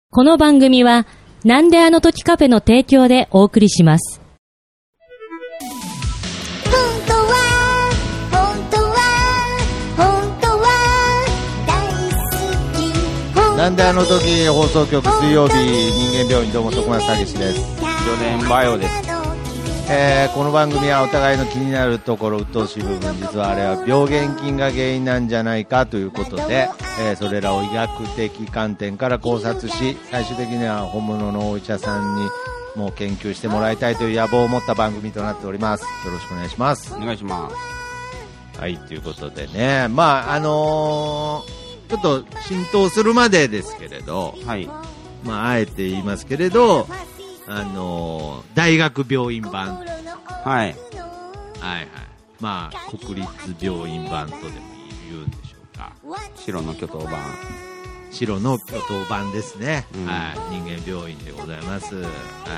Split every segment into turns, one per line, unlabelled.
この番組はなんであの時カフェの提供でお送りします。
本当は
なんであの時放送局水曜日人間病院、どうも徳松武史です。
少年バイオです。
この番組はお互いの気になるところ、鬱陶しい部分、実はあれは病原菌が原因なんじゃないかということで、それらを医学的観点から考察し、最終的には本物のお医者さんにもう研究してもらいたいという野望を持った番組となっております。よろしくお願いします。
お願いします。
はい、ということでね、まあちょっと浸透するまでですけれど、
はい、
まああえて言いますけれど、大学病院版、
はい、
まあ国立病院版とでも言うんでしょうか。
白の巨頭版、
白の巨頭版ですね、
うん、
はい、人間病院でございます。はい、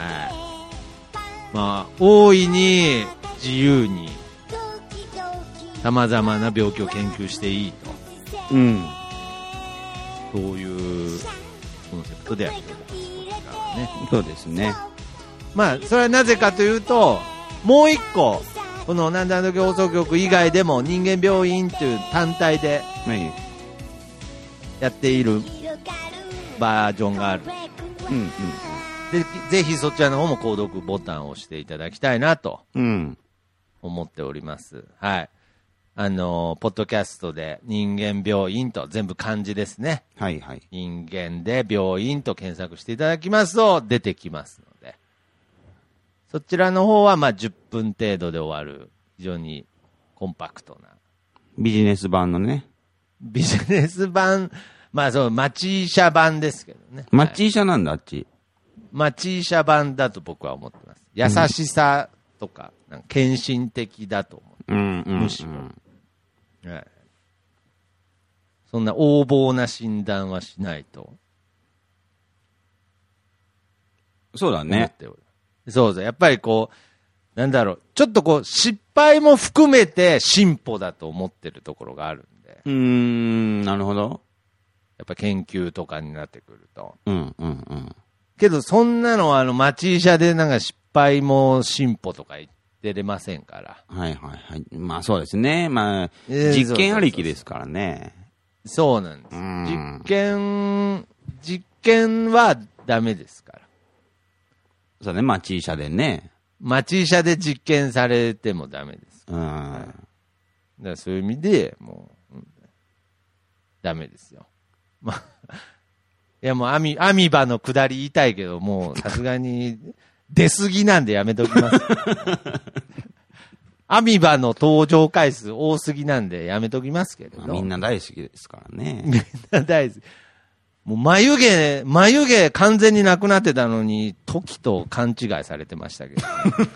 まあ大いに自由にさまざまな病気を研究していいと、そういうコンセプトでやっております。ね、
そうですね。
まあそれはなぜかというと、もう一個このなんであの時放送局以外でも人間病院という単体でやっているバージョンがある、でぜひそちらの方も購読ボタンを押していただきたいなと思っております。はい、ポッドキャストで人間病院と全部漢字ですね、
はいはい、
人間で病院と検索していただきますと出てきますので、そちらの方はまあ10分程度で終わる非常にコンパクトな
ビジネス版のね、
ビジネス版、まあそう町医者版ですけどね。
町医者なんだ、あっち
町医者版だと僕は思ってます。優しさとか、なんか献身的だと思う、むしろ、はい、そんな横暴な診断はしないと。
そうだね。
そうそう、やっぱりこうなんだろう、ちょっとこう失敗も含めて進歩だと思ってるところがあるんで。
なるほど。
やっぱ研究とかになってくると。けどそんなのは町医者でなんか失敗も進歩とか言ってれませんから。
はいはいはい。まあそうですね。まあ、実験ありきですからね。
そうなんです。実験はダメですから。
そうね、町医者でね。
町医者で実験されてもダメです。
はい、
だからそういう意味でもう、ダメですよ。まあ、いやもうアミバの下り言いたいけど、もうさすがに出過ぎなんでやめときます。アミバの登場回数多すぎなんでやめときますけれど。
みんな大好きですからね。
みんな大好き。もう眉毛完全になくなってたのに、時と勘違いされてましたけど、ね。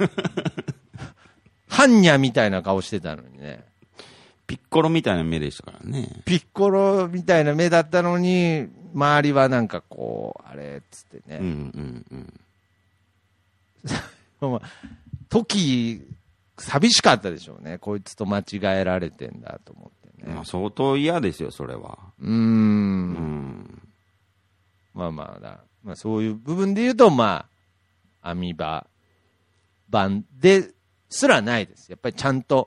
ハンニャみたいな顔してたのにね。
ピッコロみたいな目でしたからね。
ピッコロみたいな目だったのに、周りはなんかこう、あれっつってね。時、寂しかったでしょうね。こいつと間違えられてんだと思ってね。
まあ相当嫌ですよ、それは。
まあそういう部分で言うと、まあ、アミバ版ですらないです。やっぱりちゃんと、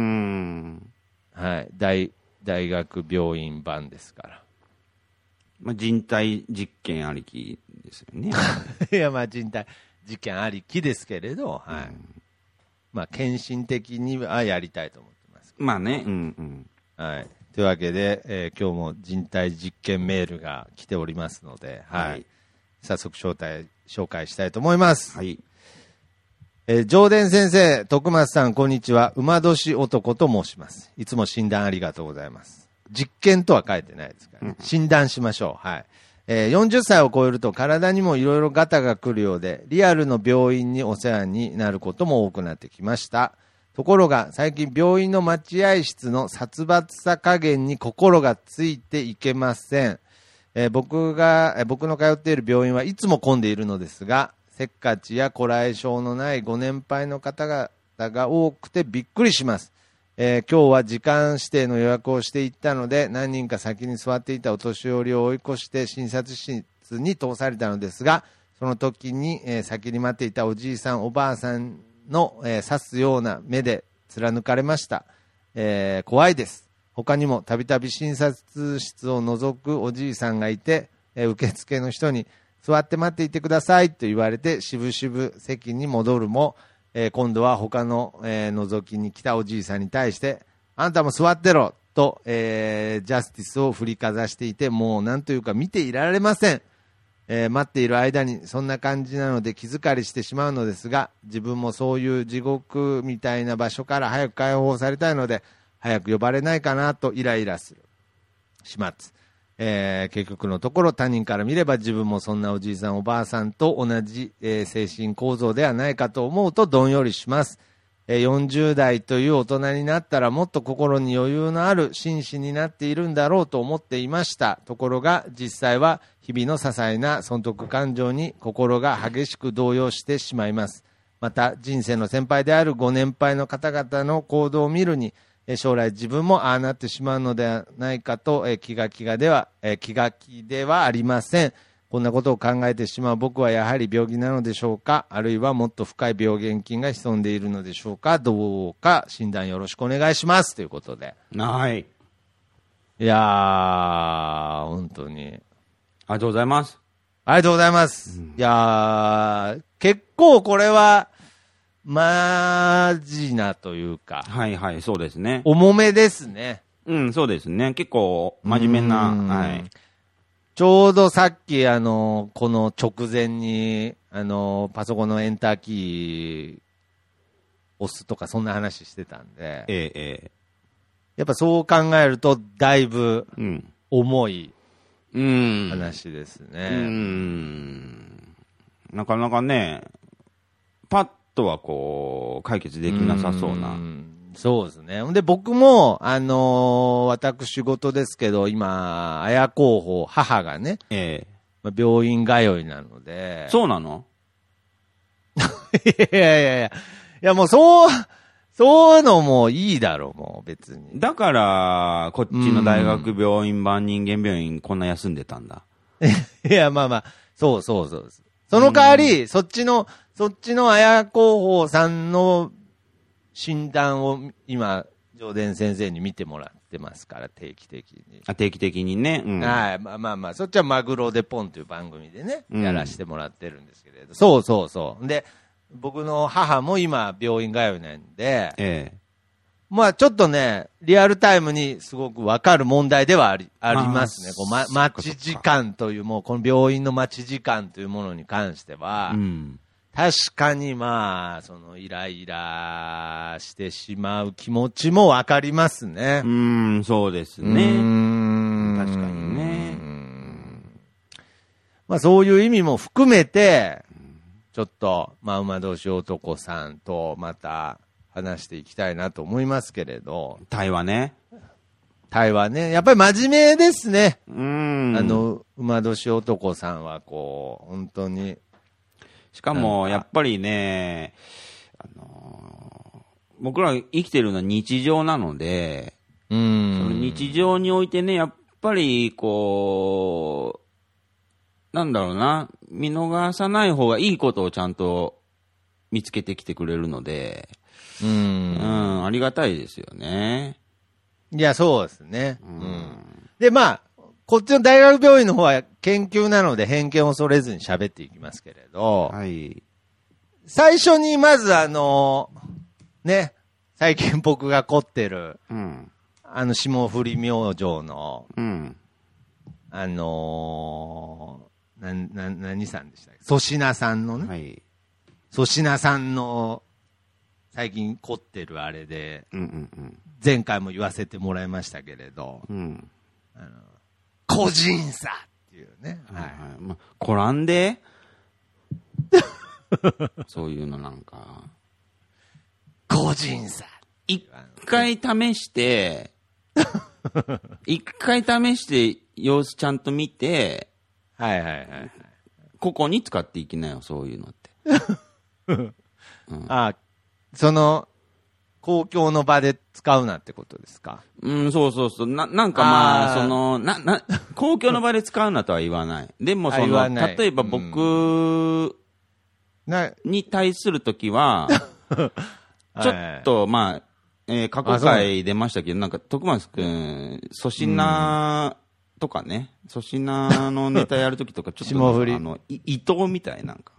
はい、大学病院版ですから。
まあ人体実験ありきですよね。
いや、まあ人体実験ありきですけれど、はい。まあ献身的にはやりたいと思ってます。
まあね、
はい。というわけで、今日も人体実験メールが来ておりますので、はい。早速紹介したいと思います。
はい。
上田先生、徳松さん、こんにちは。馬年男と申します。いつも診断ありがとうございます。実験とは書いてないですからね。診断しましょう。はい。40歳を超えると体にもいろいろガタが来るようで、リアルの病院にお世話になることも多くなってきました。ところが最近病院の待合室の殺伐さ加減に心がついていけません。僕の通っている病院はいつも混んでいるのですが、せっかちやこらえ性のないご年配の方々が多くてびっくりします。 今日は時間指定の予約をしていったので、何人か先に座っていたお年寄りを追い越して診察室に通されたのですが、その時に、先に待っていたおじいさんおばあさんの、刺すような目で貫かれました。怖いです。他にもたびたび診察室を覗くおじいさんがいて、受付の人に座って待っていてくださいと言われて、しぶしぶ席に戻るも、今度は他の、覗きに来たおじいさんに対して、あんたも座ってろと、ジャスティスを振りかざしていて、もうなんというか見ていられません。待っている間にそんな感じなので気疲れしてしまうのですが、自分もそういう地獄みたいな場所から早く解放されたいので、早く呼ばれないかなとイライラする始末。結局のところ他人から見れば自分もそんなおじいさんおばあさんと同じ、精神構造ではないかと思うとどんよりします。40代という大人になったらもっと心に余裕のある紳士になっているんだろうと思っていました。ところが実際は日々の些細な損得感情に心が激しく動揺してしまいます。また人生の先輩であるご年配の方々の行動を見るに、将来自分もああなってしまうのではないかと、気が気ではありません。こんなことを考えてしまう僕はやはり病気なのでしょうか、あるいはもっと深い病原菌が潜んでいるのでしょうか、どうか診断よろしくお願いしますということで。
はい。
いやー、本当に。
ありがとうございます。
ありがとうございます。いやー、結構これは、マジなというか。
はいはい、そうですね。
重めですね。
うん、そうですね。結構真面目な、はい。
ちょうどさっき、この直前に、パソコンのエンターキー押すとか、そんな話してたんで、やっぱそう考えると、だいぶ、重い話ですね。
なかなかね、パッとはこう、解決できなさそうな。
そうですね。で、僕も、私事ですけど、今、綾候補、母がね、病院通いなので。
そうなの？
いや、もうそういうのもいいだろう、もう別に。
だから、こっちの大学病院版人間病院こんな休んでたんだ。
いや、まあまあ、そう。その代わり、そっちの綾候補さんの診断を今、上田先生に見てもらってますから、定期的に。
定期的にね。
はい。まあ、そっちはマグロでポンという番組でね、やらせてもらってるんですけれど。そう。で、僕の母も今、病院通いなんで、まあちょっとね、リアルタイムにすごくわかる問題ではありますね。待ち時間という、もうこの病院の待ち時間というものに関しては、確かにまあ、そのイライラしてしまう気持ちもわかりますね。
そうですね。確かにね。
まあそういう意味も含めて、ちょっと、まあ馬年男さんとまた話していきたいなと思いますけれど。
対話ね。
やっぱり真面目ですね。馬年男さんはこう、本当に。
しかも、やっぱりね、僕ら生きてるのは日常なので、その日常においてね、やっぱり、こう、なんだろうな、見逃さない方がいいことをちゃんと見つけてきてくれるので、ありがたいですよね。
いや、そうですね。で、まあ、こっちの大学病院の方は研究なので偏見を恐れずに喋っていきますけれど、最初にまずね、最近僕が凝ってる、霜降り明星の、何さんでしたっけ？粗品さんのね、粗品さんの最近凝ってるあれで、前回も言わせてもらいましたけれど、個人差っていうね。
こらんでそういうのなんか。
個人差。
一回試して、様子ちゃんと見て、個々に使っていきなよ、そういうのって。
公共の場で使うなってことですか？
そうそうそう。なんかまあ、公共の場で使うなとは言わない。でも例えば僕に対するときは、ちょっと、まあ、過去回出ましたけど、なんか、徳松くん、粗品とかね、粗品のネタやるときとか、ちょっと、
霜降り
伊藤みたいなんか。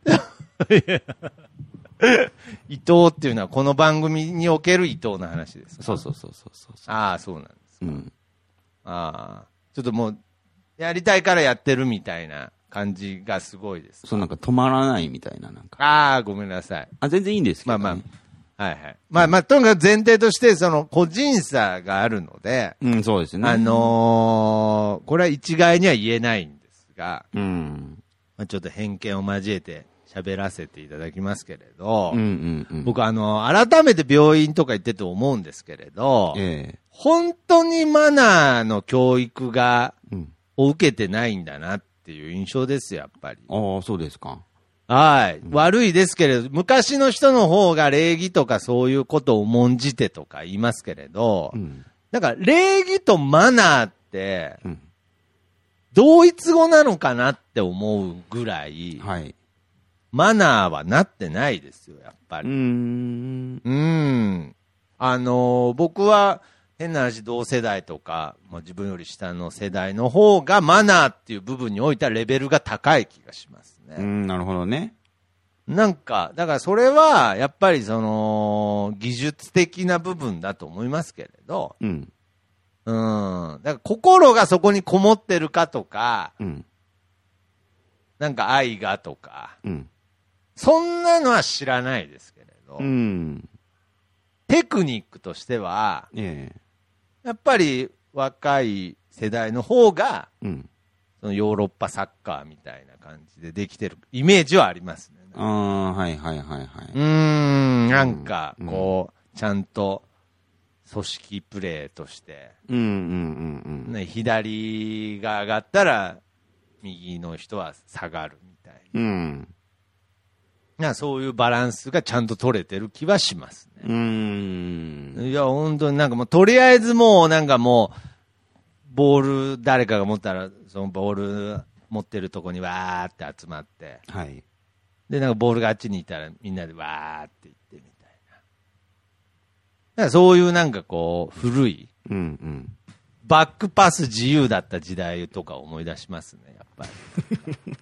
伊藤っていうのは、この番組における伊藤の話ですか？
そう。
ああ、そうなんですか。
うん。
ああ、ちょっともう、やりたいからやってるみたいな感じがすごいです。
そう、なんか止まらないみたいな、なんか。
ああ、ごめんなさい。
全然いいんですけど、ね。
まあ。はいはい。まあ、とにかく前提として、その、個人差があるので、
そうですね。
これは一概には言えないんですが、
ま
あ、ちょっと偏見を交えて喋らせていただきますけれど、僕改めて病院とか行ってて思うんですけれど、本当にマナーの教育を受けてないんだなっていう印象ですよ、やっぱり。
ああ、そうですか。
はい。悪いですけれど、昔の人の方が礼儀とかそういうことを重んじてとか言いますけれど、なんか礼儀とマナーって、同一語なのかなって思うぐらい、マナーはなってないですよ、やっぱり。僕は変な話、同世代とか、自分より下の世代の方がマナーっていう部分においてはレベルが高い気がしますね。
なるほどね。
なんか、だからそれは、やっぱりその、技術的な部分だと思いますけれど、だから心がそこにこもってるかとか、なんか愛がとか、そんなのは知らないですけれど、テクニックとしては、やっぱり若い世代の方が、そのヨーロッパサッカーみたいな感じでできてるイメージはありますね。なんか、こう、ちゃんと組織プレーとして、左が上がったら、右の人は下がるみたいな。そういうバランスがちゃんと取れてる気はしますね。いや、本当になんかもう、とりあえずもうなんかもう、ボール誰かが持ったら、そのボール持ってるとこにわーって集まって、で、なんかボールがあっちにいたらみんなでわーって言ってみたいな。だからそういうなんかこう、古い、バックパス自由だった時代とか思い出しますね、やっぱり。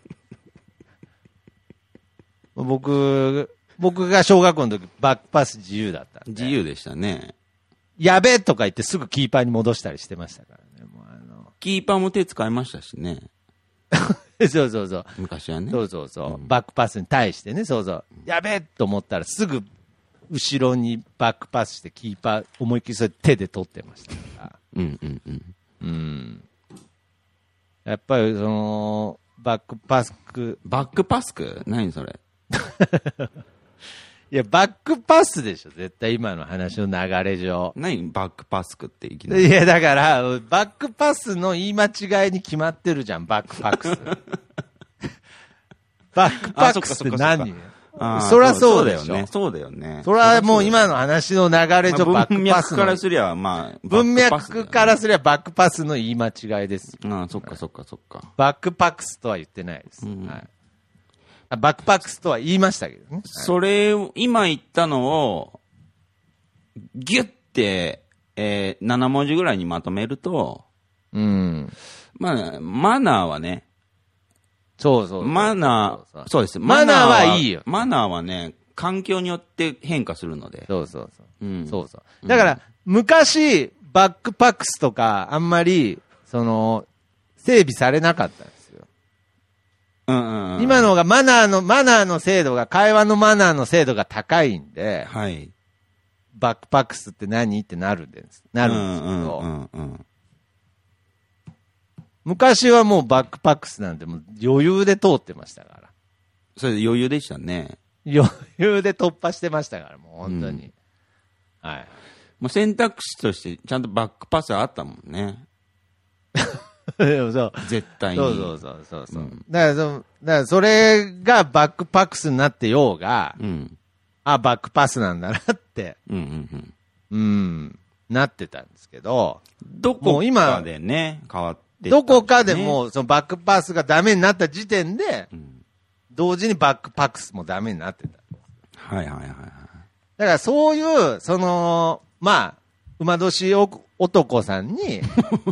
僕が小学校の時、バックパス自由だったんで。
自由でしたね。
やべえとか言ってすぐキーパーに戻したりしてましたからね。もう
キーパーも手使いましたしね。
そう。
昔はね。
そう。バックパスに対してね、やべえと思ったらすぐ後ろにバックパスしてキーパー思いっきりそれ手で取ってましたから。やっぱりその、バックパスク
何それ
いや、バックパスでしょ絶対今の話の流れ上。
何バックパスクっていきなり。
いや、だから、バックパスの言い間違いに決まってるじゃん、バックパックス。バックパックスって何？そりゃそうだよね。
そうだよね。
それはもう今の話の流れ上、バックパスの。
文脈からすりゃ、
文脈からすりゃバックパスの言い間違いです。
そっか。
バックパックスとは言ってないです。バックパックスとは言いましたけどね。
それを、今言ったのを、ギュッて、7文字ぐらいにまとめると、マナーはね、
そう。
マナー、そうです。
マナーはいいよ。
マナーはね、環境によって変化するので。
そう。だから、昔、バックパックスとか、あんまり、整備されなかったんですよ。今の方がマナーの精度が、会話のマナーの精度が高いんで、バックパックスって何ってなるんですけど、昔はもうバックパックスなんてもう余裕で通ってましたから。
それで余裕でしたね。
余裕で突破してましたから、もう本当に。
もう選択肢としてちゃんとバックパスあったもんね。
そう
絶対に。
そう。だからそれがバックパックスになってようが、 あ、バックパスなんだなって、なってたんですけど、
どこかでね、変わってた、ね、
どこかでもう、そのバックパスがダメになった時点で、同時にバックパスもダメになってた。
はいはいはい。だ
からそういう、まあ、馬年男さんに、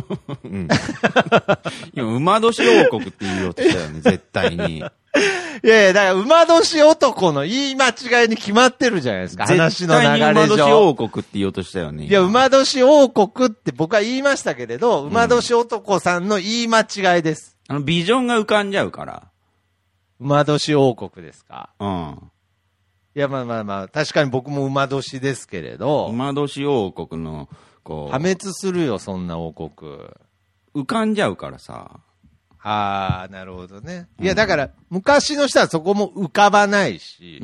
今、馬年王国って言おうとしたよね、絶対に。
いやいや、だから馬年男の言い間違いに決まってるじゃないですか、話の流れ上。
馬年王国って言おうとしたよね。
いや、馬年王国って僕は言いましたけれど、馬年男さんの言い間違いです。
ビジョンが浮かんじゃうから。
馬年王国ですか。
うん。
いや、まあ、確かに僕も馬年ですけれど。
馬年王国の、
破滅するよ、そんな王国。
浮かんじゃうからさ。
あー、なるほどね。いや、だから、昔の人はそこも浮かばないし、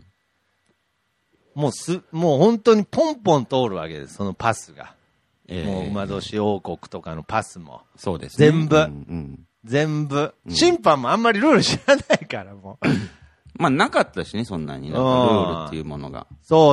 もう本当にポンポン通るわけです、そのパスが。もう馬年王国とかのパスも。
そうですね。
全部。全部。審判もあんまりルール知らないから、もう。
まあ、なかったしね、そんなに。ルールっていうものが。
そう。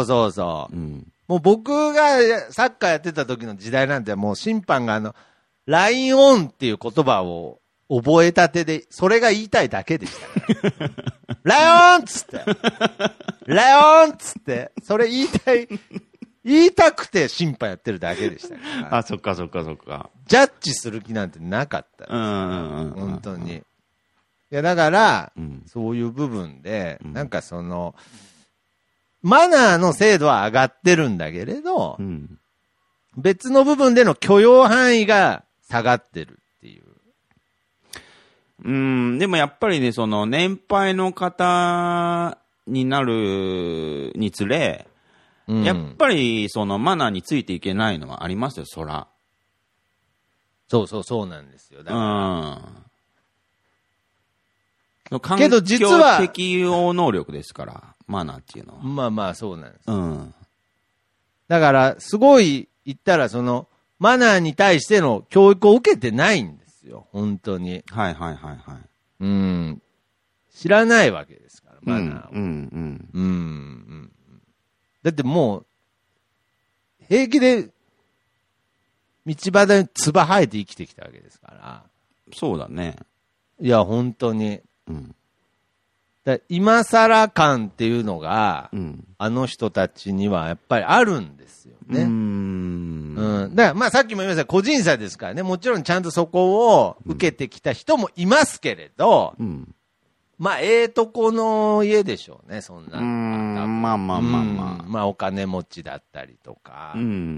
もう僕がサッカーやってた時の時代なんて、もう審判がラインオンっていう言葉を覚えたてで、それが言いたいだけでしたから。ライオンっつって。ライオンっつって。それ言いたくて審判やってるだけでしたから。
あ、そっか。
ジャッジする気なんてなかった。本当に。いや、だから、そういう部分で、なんかマナーの精度は上がってるんだけれど、別の部分での許容範囲が下がってるっていう。
でもやっぱりね、年配の方になるにつれ、やっぱりマナーについていけないのはありますよ、そら。
そうなんですよ。だから。
けど実は適応能力ですから、マナーっていうのは。
まあそうなんです。だから、すごい言ったらマナーに対しての教育を受けてないんですよ、本当に。
はい。
知らないわけですから、マナーを。だってもう、平気で、道端に唾生えて生きてきたわけですから。
そうだね。
いや、本当に。今更感っていうのが、あの人たちにはやっぱりあるんですよね。だからまあさっきも言いました個人差ですからね、もちろんちゃんとそこを受けてきた人もいますけれど、まあとこの家でしょうね、そんな。
まあ。
まあお金持ちだったりとか。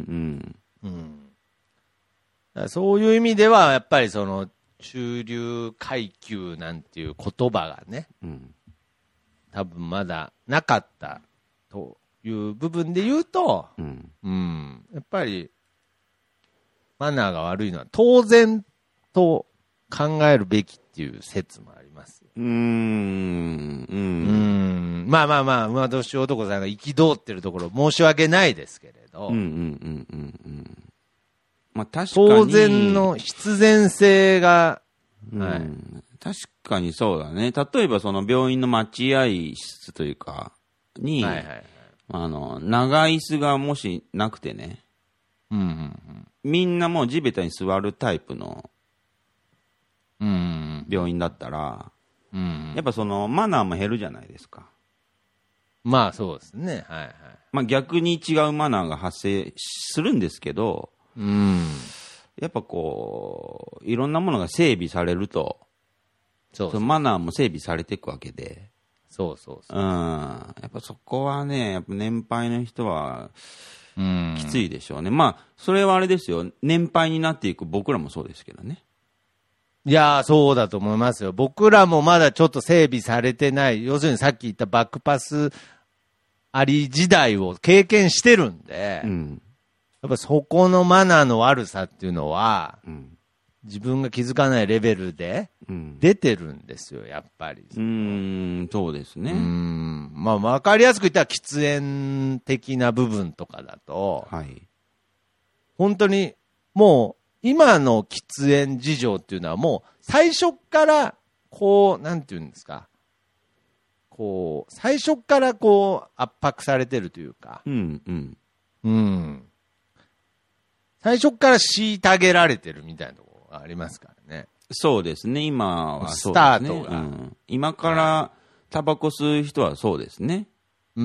そういう意味ではやっぱり中流階級なんていう言葉がね、多分まだなかったという部分で言うと、やっぱりマナーが悪いのは当然と考えるべきっていう説もあります。まあ、馬年男さんが憤ってるところ申し訳ないですけれど、
まあ確かに
当然の必然性が、
確かにそうだね。例えば病院の待合室というかに、長椅子がもしなくてね、みんなもう地べたに座るタイプの病院だったら、やっぱマナーも減るじゃないですか。
まあそうですね。
まあ逆に違うマナーが発生するんですけど、やっぱいろんなものが整備されると、マナーも整備されていくわけで。
や
っぱそこはね、やっぱ年配の人は、きついでしょうね。まあ、それはあれですよ。年配になっていく僕らもそうですけどね。
いやー、そうだと思いますよ。僕らもまだちょっと整備されてない。要するにさっき言ったバックパスあり時代を経験してるんで、やっぱそこのマナーの悪さっていうのは、自分が気づかないレベルで出てるんですよ、やっぱり。
そうですね。
まあわかりやすく言ったら喫煙的な部分とかだと、本当にもう今の喫煙事情っていうのはもう最初からなんていうんですか、 こう、最初からこう、圧迫されてるというか、
うんうん。
うん。最初から虐げられてるみたいなところがありますからね。
そうですね、今はそうですね。
スタートが
今からタバコ吸う人はそうですね。
うん。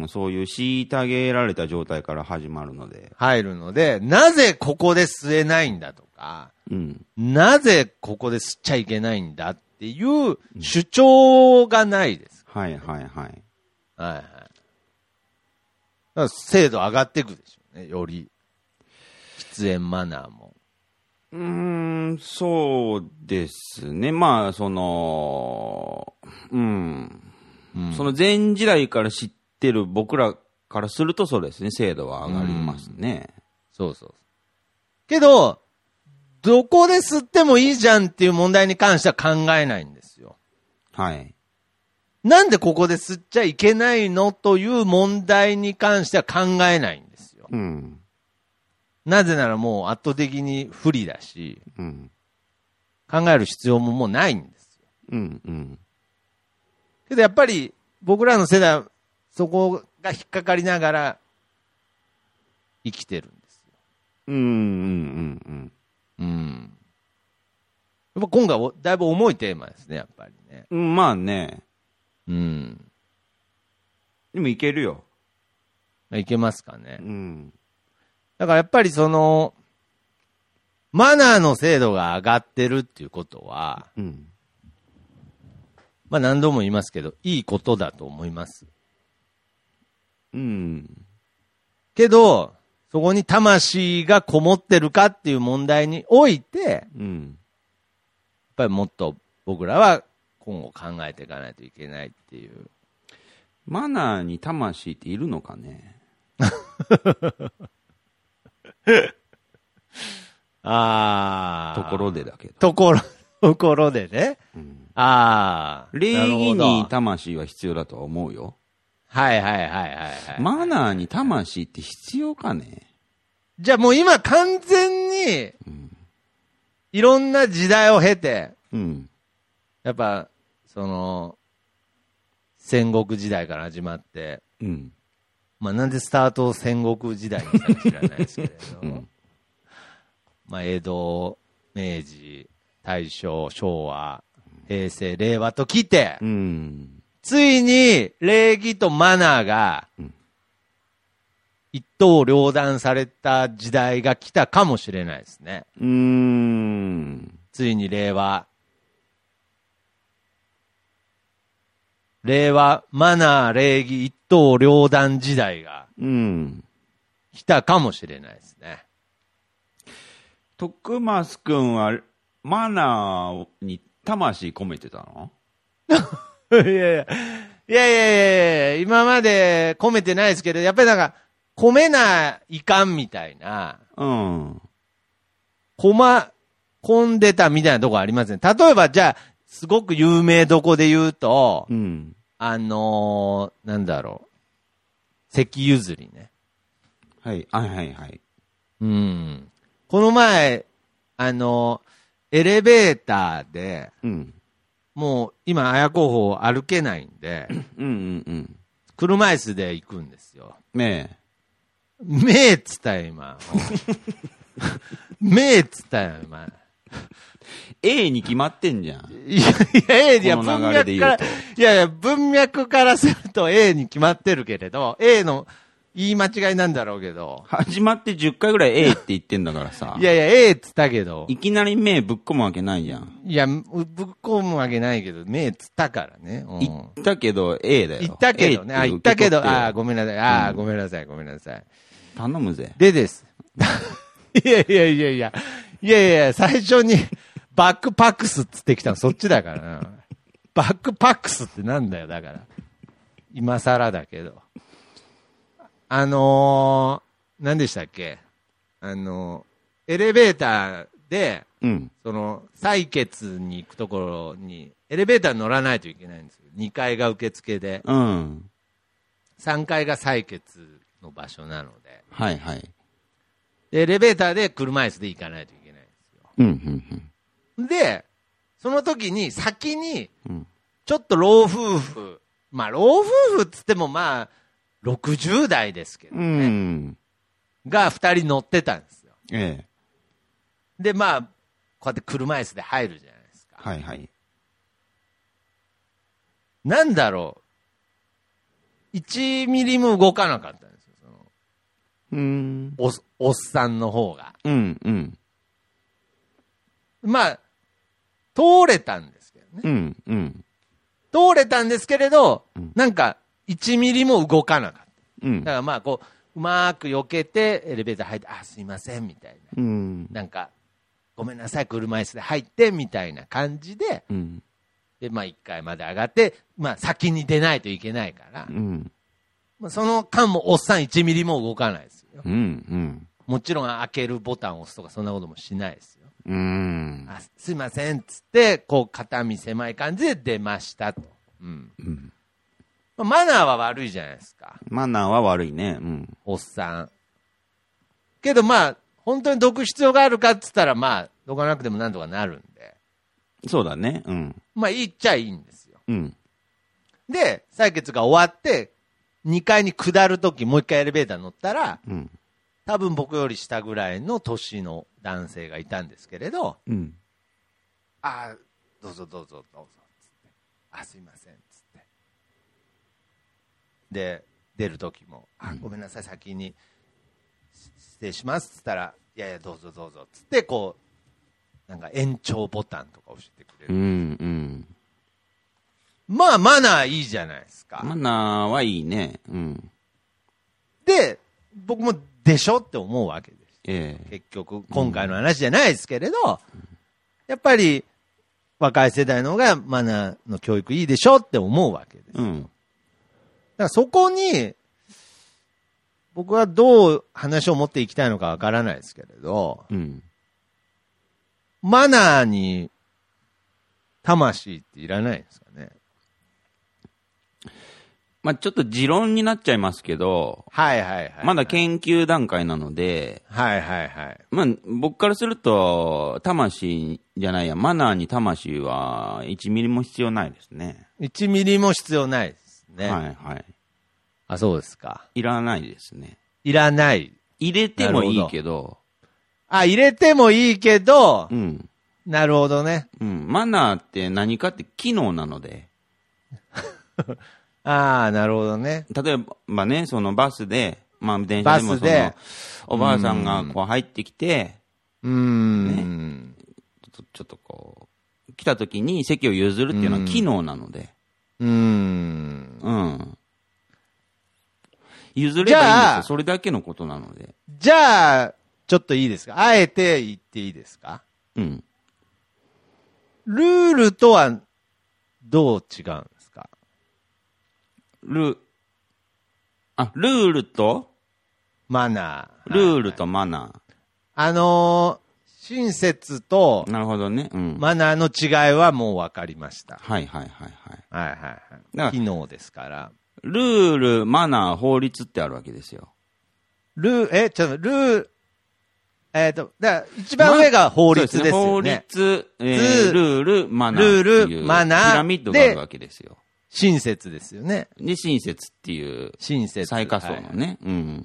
そういう虐げられた状態から始まるので。
入るので、なぜここで吸えないんだとか、なぜここで吸っちゃいけないんだっていう主張がないです、ね。
はいはいはい。
はいはい。だから精度上がっていくでしょうね、より。喫煙マナーも。
そうですね。まあ、その前時代から知ってる僕らからするとそうですね、精度は上がりますね。
そうそう。けど、どこで吸ってもいいじゃんっていう問題に関しては考えないんですよ。
はい。
なんでここで吸っちゃいけないのという問題に関しては考えないんですよ。なぜならもう圧倒的に不利だし、考える必要ももうないんですよ。けどやっぱり僕らの世代はそこが引っかかりながら生きてるんですよ。やっぱ今回はだいぶ重いテーマですね、やっぱりね。
まあね。でもいけるよ。
いけますかね。だからやっぱりその、マナーの精度が上がってるっていうことは、まあ何度も言いますけど、いいことだと思います。けど、そこに魂がこもってるかっていう問題において、やっぱりもっと僕らは今後考えていかないといけないっていう。
マナーに魂っているのかね。ところでだけど。と
ころでね。
礼儀に魂は必要だとは思うよ。
はい。
マナーに魂って必要かね。
じゃあもう今完全に、いろんな時代を経て、やっぱ、その、戦国時代から始まって、まあなんでスタートを戦国時代にしたか知らないですけれど、まあ江戸、明治、大正、昭和、平成、令和と来て、ついに礼儀とマナーが、一刀両断された時代が来たかもしれないですね。ついに令和、マナー、礼儀、一刀両断時代が、来たかもしれないですね。
徳増くんは、マナーに魂込めてたの？
いや、今まで込めてないですけど、やっぱりなんか、込めないかんみたいな、込んでたみたいなとこありますね。例えば、じゃあ、すごく有名どこで言うと、なんだろう。関譲りね。
はい。
この前、エレベーターで、もう今、綾候補歩けないんで、車椅子で行くんですよ。目っつったよ、今。目っつったよ、今。
A に決まってんじゃん。
いや、文脈から、文脈からすると A に決まってるけれど、A の言い間違いなんだろうけど。
始まって10回ぐらい A って言ってんだからさ。
A っつったけど。
いきなり目ぶっ込むわけないじゃん。
いや、ぶっ込むわけないけど、目っつったからね。
言ったけど A だよ。
言ったけどね。言ったけど、ごめんなさい。ごめんなさい。
頼むぜ。
です。いや、最初に、バックパックスっつってきたのそっちだからな。バックパックスってなんだよ、だから。今更だけど。何でしたっけ？エレベーターで、その、採血に行くところに、エレベーターに乗らないといけないんですよ。2階が受付で。3階が採血の場所なので。でエレベーターで車椅子で行かないといけないんですよ。で、その時に先に、 ちょっと老夫婦、まあ老夫婦っつってもまあ、60代ですけどね。が2人乗ってたんですよ。で、まあ、こうやって車椅子で入るじゃないですか。
はいはい。
なんだろう。1ミリも動かなかったんですよ。おっさんの方が。まあ、通れたんですけどね。通れたんですけれど、なんか、1ミリも動かなかった。だからまあ、こう、うまーく避けて、エレベーター入って、あ、すいません、みたいな。なんか、ごめんなさい、車椅子で入って、みたいな感じで、で、まあ、1階まで上がって、まあ、先に出ないといけないから、まあ、その間もおっさん1ミリも動かないですよ。もちろん開けるボタンを押すとか、そんなこともしないですよ。あ、すいません、つって、こう、肩身狭い感じで出ましたと。マナーは悪いじゃないですか。
マナーは悪いね。
おっさん。けどまあ、本当にどく必要があるかって言ったら、まあ、どかなくてもなんとかなるんで。
そうだね。
まあ、いいっちゃいいんですよ。で、採血が終わって、2階に下るとき、もう1回エレベーター乗ったら、多分僕より下ぐらいの年の男性がいたんですけれど、あ、どうぞどうぞどうぞ、つって。あ、すいません、つって。で、出るときも、あ、ごめんなさい、先に失礼します、つったら、いやいや、どうぞどうぞ、つって、こう、なんか延長ボタンとか押してくれる。まあ、マナーいいじゃないですか。
マナーはいいね。
で、僕もでしょって思うわけです。結局、今回の話じゃないですけれど、やっぱり、若い世代の方がマナーの教育いいでしょって思うわけです。だからそこに、僕はどう話を持っていきたいのかわからないですけれど、マナーに魂っていらないんですかね。
まあちょっと持論になっちゃいますけど、まだ研究段階なので、まあ僕からすると、魂じゃないや、マナーに魂は1ミリも必要ないですね。
1ミリも必要ないですね。あ、そうですか。
いらないですね。
いらない。
入れてもいいけど。
あ、入れてもいいけど、なるほどね。
マナーって何かって機能なので。
ああ、なるほどね。
例えばね、そのバスで、まあ電車でもその、おばあさんがこう入ってきて、ちょっとこう、来た時に席を譲るっていうのは機能なので。譲ればいいんですよ。それだけのことなので。
じゃあ、ちょっといいですか？あえて言っていいですか？ルールとはどう違うんですか？
ルールと
マナ
ー。ルールとマナ
ー。親切と、
なるほどね。
マナーの違いはもう分かりました。機能ですから。
ルール、マナー、法律ってあるわけですよ。
だから一番上が法律ですよね。
法律、ルール、マナーっていう。ピラミッドがあるわけですよ。
親切ですよね。
で、親切っていう。
親切。
最下層のね。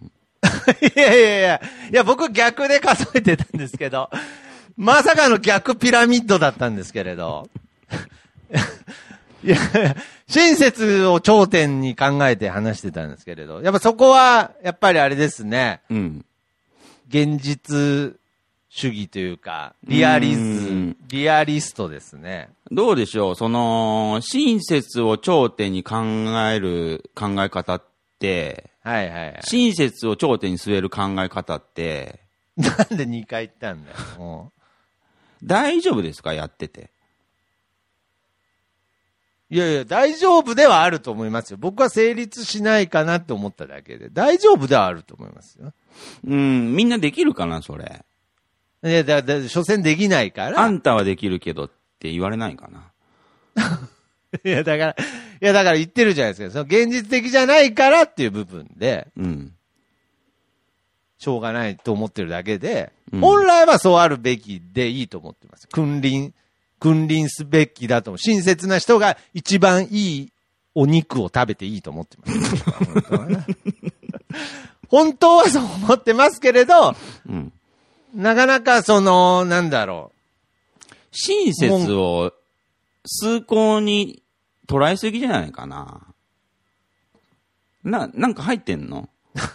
いや、僕逆で数えてたんですけど、まさかの逆ピラミッドだったんですけれど。いや、親切を頂点に考えて話してたんですけれど、やっぱそこは、やっぱりあれですね。現実主義というか、リアリストですね。
どうでしょう、その、親切を頂点に考える考え方って、親切を頂点に据える考え方って、
なんで2回言ったんだよ、もう。
大丈夫ですか、やってて。
いやいや、大丈夫ではあると思いますよ。僕は成立しないかなって思っただけで、大丈夫ではあると思いますよ。
みんなできるかな、それ。
いや、所詮できないから。
あんたはできるけどって言われないかな。
いや、だから言ってるじゃないですか。その現実的じゃないからっていう部分で、しょうがないと思ってるだけで、本来はそうあるべきでいいと思ってます。君臨君臨すべきだと思う。親切な人が一番いいお肉を食べていいと思ってます。本当はそう思ってますけれど、
うん、
なかなかなんだろう。
親切を崇高に捉えすぎじゃないかな。なんか入ってんの？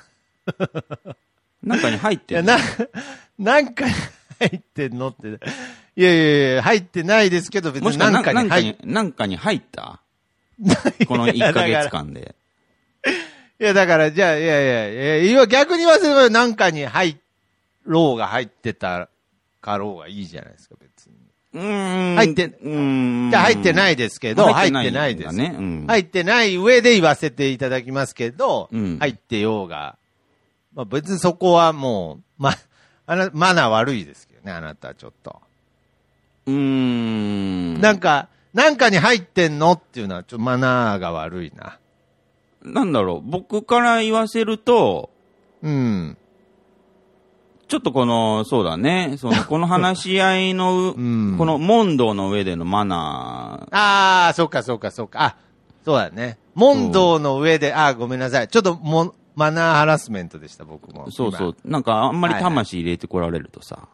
なんかに入ってんの？
なんかに入ってんのって。いや、入ってないですけど、別になんかに入ったこの1ヶ月間で。いや、だから、じゃあ、逆に言わせれば、なんかに入ろうが入ってたかろうがいいじゃないですか、別に。入ってないですけど、入ってないです。入ってない上で言わせていただきますけど、入ってようが。まあ別にそこはもう、マナー悪いですけどね、あなたはちょっと。なんかに入ってんのっていうのは、ちょっとマナーが悪いな。
なんだろう、僕から言わせると、ちょっとそうだね、この話し合いの、この問答の上でのマナー。
ああ、そうか。あ、そうだね。問答の上で、ごめんなさい。ちょっとマナーハラスメントでした、僕も。
そう。なんかあんまり魂入れてこられるとさ。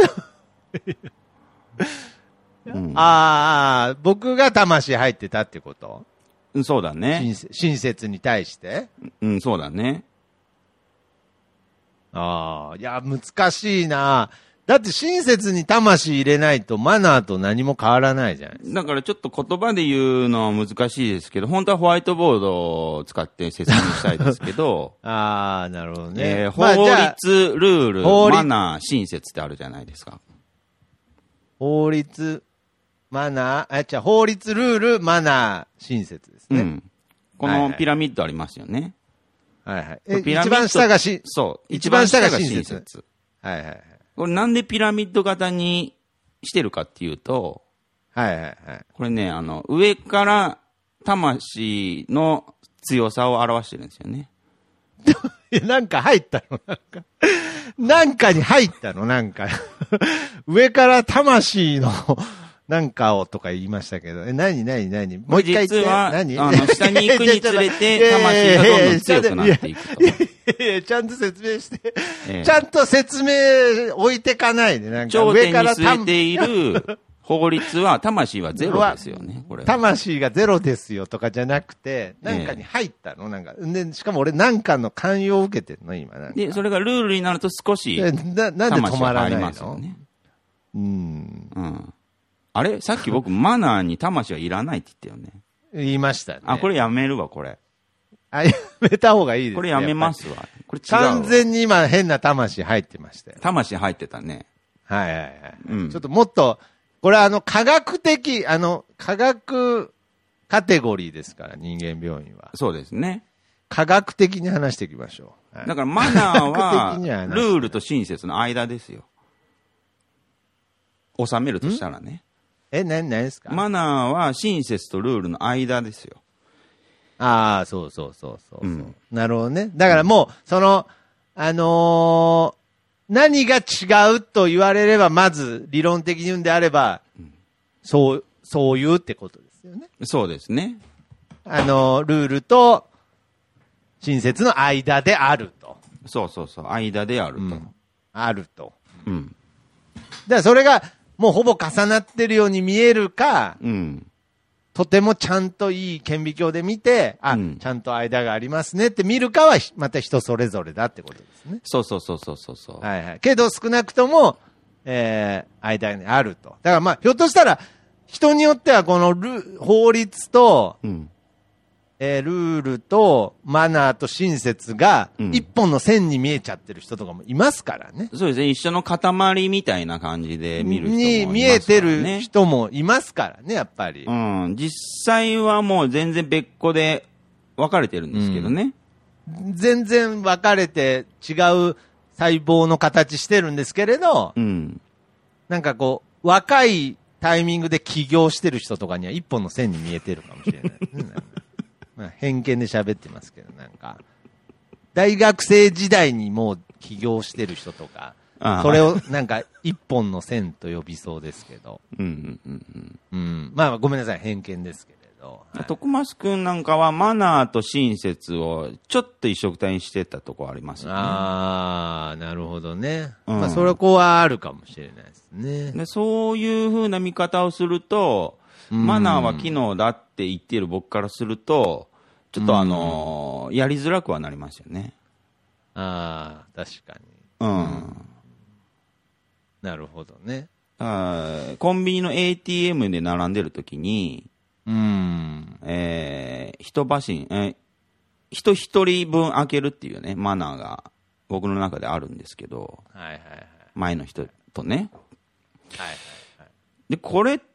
僕が魂入ってたってこと？
そうだね。
親切に対して？
そうだね。
いや、難しいな。だって親切に魂入れないとマナーと何も変わらないじゃないですか。
だからちょっと言葉で言うのは難しいですけど、本当はホワイトボードを使って説明したいですけど。
なるほどね。
法律、ルール、マナー、親切ってあるじゃないですか。
法律、マナー、法律、ルール、マナー、親切ですね。
このピラミッドありますよね。
はい。一番下が
そう。
一番下が親切。はい。
これなんでピラミッド型にしてるかっていうと、これね、上から魂の強さを表してるんですよね。
なんか入ったのなんかに入ったの上から魂のなんかをとか言いましたけど、何もう一回言って。
実は、下に行くにつれて、魂がどんどん強くなっていくと。
ちゃんと説明して。ちゃんと説明置いてかないで、
頂点に据えている法律は、魂はゼロですよね、これ。
魂がゼロですよとかじゃなくて、なんかに入ったので、しかも俺なんかの寛容を受けてるの今
で、それがルールになると少し、
なんで止まらないの？
あれさっき僕マナーに魂はいらないって言ったよね。
言いましたね。
これやめるわ、これ。
やめた方がいいですね。
これやめますわ。これ違う。
完全に今変な魂入ってましたよ。
魂入ってたね。
はい。ちょっともっと、これ科学的、科学カテゴリーですから、人間病院は。
そうですね。
科学的に話していきましょう。
だからマナーは、ルールと親切の間ですよ。収めるとしたらね。
何ですか？
マナーは親切とルールの間ですよ。
そう。なるほどね。だからもう、何が違うと言われれば、まず理論的に言うんであれば、そういうってことですよね。
そうですね。
ルールと親切の間であると。
そう。間であると。
あると。だからそれが、もうほぼ重なってるように見えるか、とてもちゃんといい顕微鏡で見て、ちゃんと間がありますねって見るかは、また人それぞれだってことですね。
そう。
はい。けど少なくとも、間にあると。だからひょっとしたら、人によってはこの法律と、ルールとマナーと親切が一本の線に見えちゃってる人とかもいますからね。
そうですね。一緒の塊みたいな感じで見る人もいますからね。に
見えてる人もいますからね、やっぱり。
実際はもう全然別個で分かれてるんですけどね。
全然分かれて違う細胞の形してるんですけれど、なんか若いタイミングで起業してる人とかには一本の線に見えてるかもしれないですね。偏見で喋ってますけど、大学生時代にもう起業してる人とか、 それをなんか一本の線と呼びそうですけど。まあごめんなさい、偏見ですけれど。
はい、徳増くんなんかはマナーと親切をちょっと一緒くたにしてたとこありますよね。
ああ、なるほどね。まあそれはあるかもしれないですね。
でそういう風な見方をすると、マナーは機能だって言っている僕からすると、ちょっとやりづらくはなりますよね。
ああ、確かに。なるほどね。
コンビニの ATM で並んでるときに、人一人分開けるっていうね、マナーが僕の中であるんですけど、前の人とね。で、これって、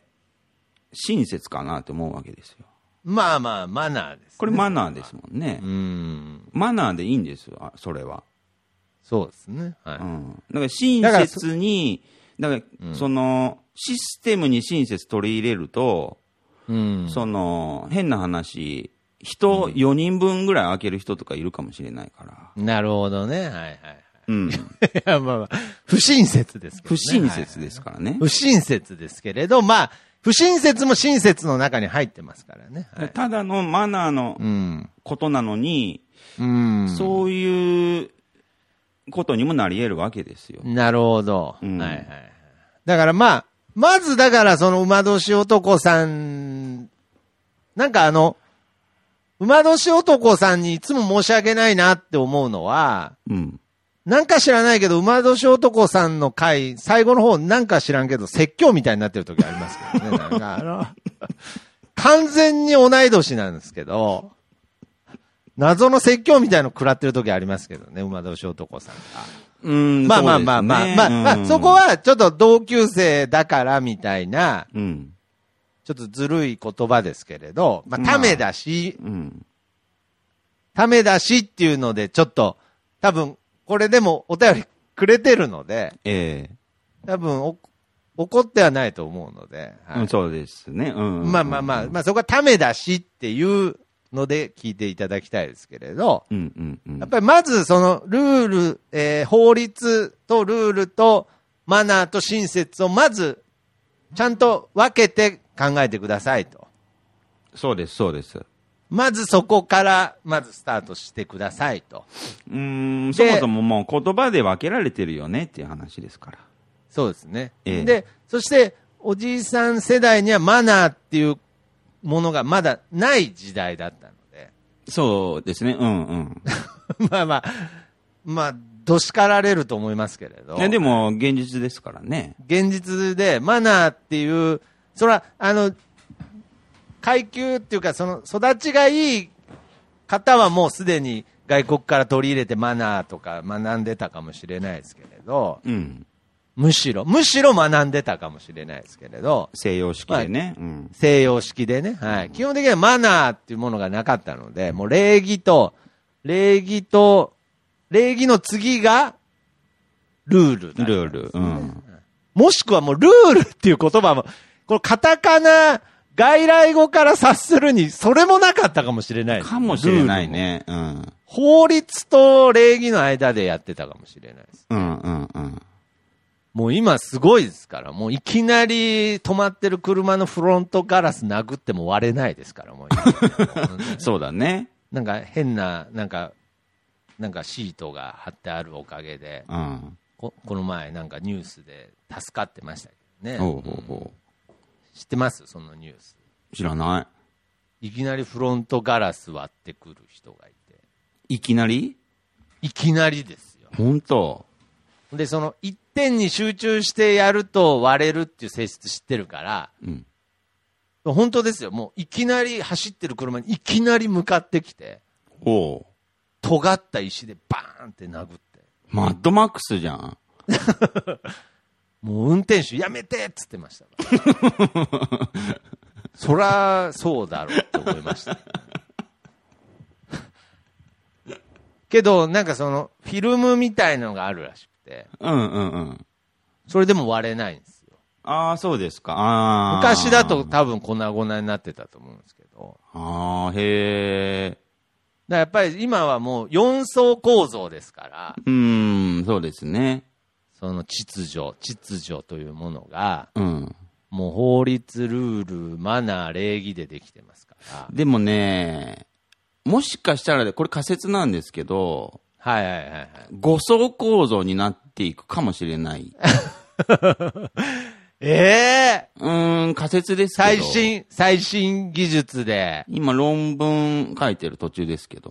親切かなと思うわけですよ。
まあまあ、マナーです、ね。
これマナーですもんね。マナーでいいんですよ、それは。
そうですね。
だから親切に、その、システムに親切取り入れると、その、変な話、人4人分ぐらい開ける人とかいるかもしれないから。
なるほどね。いやまあまあ、不親切ですけどね。
不親切ですからね。
不親切ですけれど、まあ、不親切も親切の中に入ってますからね。
ただのマナーのことなのに、そういうことにもなり得るわけですよ。
なるほど。だからまあ、まずだからその馬年男さん、なんか馬年男さんにいつも申し訳ないなって思うのは、なんか知らないけど、馬年男さんの回、最後の方なんか知らんけど、説教みたいになってる時ありますけどね。なんか完全に同い年なんですけど、謎の説教みたいの食らってる時ありますけどね、馬年男さんが。まあ、そこはちょっと同級生だからみたいな、ちょっとずるい言葉ですけれど、まあ、ためだしっていうので、ちょっと、多分、これでもお便りくれてるので、多分怒ってはないと思うので。
そうですね。
まあ、そこはためだしっていうので聞いていただきたいですけれど、やっぱりまずそのルール、法律とルールとマナーと親切をまずちゃんと分けて考えてくださいと。
そうです、そうです。
まずそこから、まずスタートしてくださいと。
そもそももう言葉で分けられてるよねっていう話ですから。
そうですね。で、そして、おじいさん世代にはマナーっていうものがまだない時代だったので。
そうですね。
まあ、どしかられると思いますけれど。
でも、現実ですからね。
現実で、マナーっていう、それは、階級っていうか、その、育ちがいい方はもうすでに外国から取り入れてマナーとか学んでたかもしれないですけれど、むしろ学んでたかもしれないですけれど、
西洋式でね。
西洋式でね。基本的にはマナーっていうものがなかったので、もう礼儀の次が、ルールだったんですね。
ルール。
もしくはもうルールっていう言葉も、このカタカナ、外来語から察するに、それもなかったかもしれない。
かもしれないね。
法律と礼儀の間でやってたかもしれないです。もう今すごいですから、もういきなり止まってる車のフロントガラス殴っても割れないですから、もう。
そうだね。
なんか変な、なんかシートが貼ってあるおかげで、この前なんかニュースで助かってましたけどね。知ってますそのニュース。
知らない。
いきなりフロントガラス割ってくる人がいて。
いきなり
ですよ。
本当。
で、その一点に集中してやると割れるっていう性質知ってるから、本当ですよ。もういきなり走ってる車にいきなり向かってきて、尖った石でバーンって殴って。
マッドマックスじゃん。
もう運転手やめてっつってましたから。そらそうだろうって思いました。けどなんかそのフィルムみたいのがあるらしくて、それでも割れないんですよ。
ああ、そうですか。
昔だと多分粉々になってたと思うんですけど。
へえ。
やっぱり今はもう4層構造ですから。
そうですね。
その秩序というものが、
うん。
もう法律、ルール、マナー、礼儀でできてますから。
でもね、もしかしたら、これ仮説なんですけど、
はいはいはいはい。
5層構造になっていくかもしれない。仮説ですけど。
最新技術で。
今論文書いてる途中ですけど。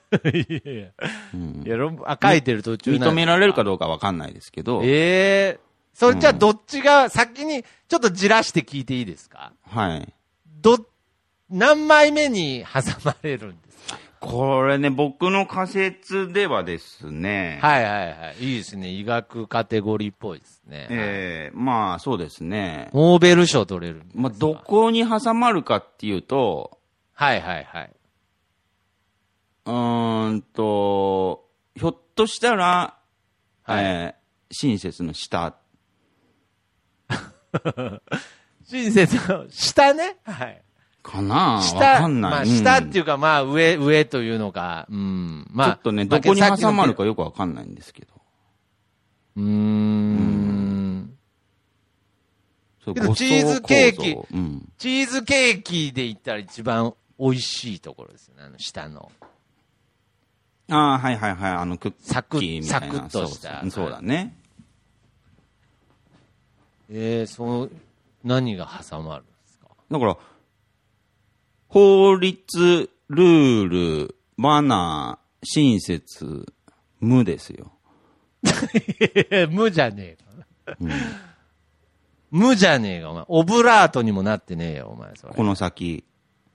書いてる途中なんですか。
認められるかどうかわかんないですけど。
それじゃあどっちが、先にちょっとじらして聞いていいですか？
はい。
何枚目に挟まれるんですか？
これね、僕の仮説ではですね。
はいはいはい。いいですね。医学カテゴリーっぽいですね。
まあそうですね。
ノーベル賞取れる。
まあどこに挟まるかっていうと。
はいはいはい。
ひょっとしたら、親切の下。
親切の下ね。はい。
かなぁわかんない。
まあ、下っていうか、まあ、上というのか、まあ。
ちょっとね、どこに挟まるかよくわかんないんですけど。
けどチーズケーキで言ったら一番美味しいところですよね、下の。
はいはいはい、クッキーみたいな。
サクッとした。
そうだね。
何が挟まるんですか？
だから、法律、ルール、マナー、親切、無ですよ。
無じゃねえか。無じゃねえか、お前。オブラートにもなってねえよ、お前、それ。
この先。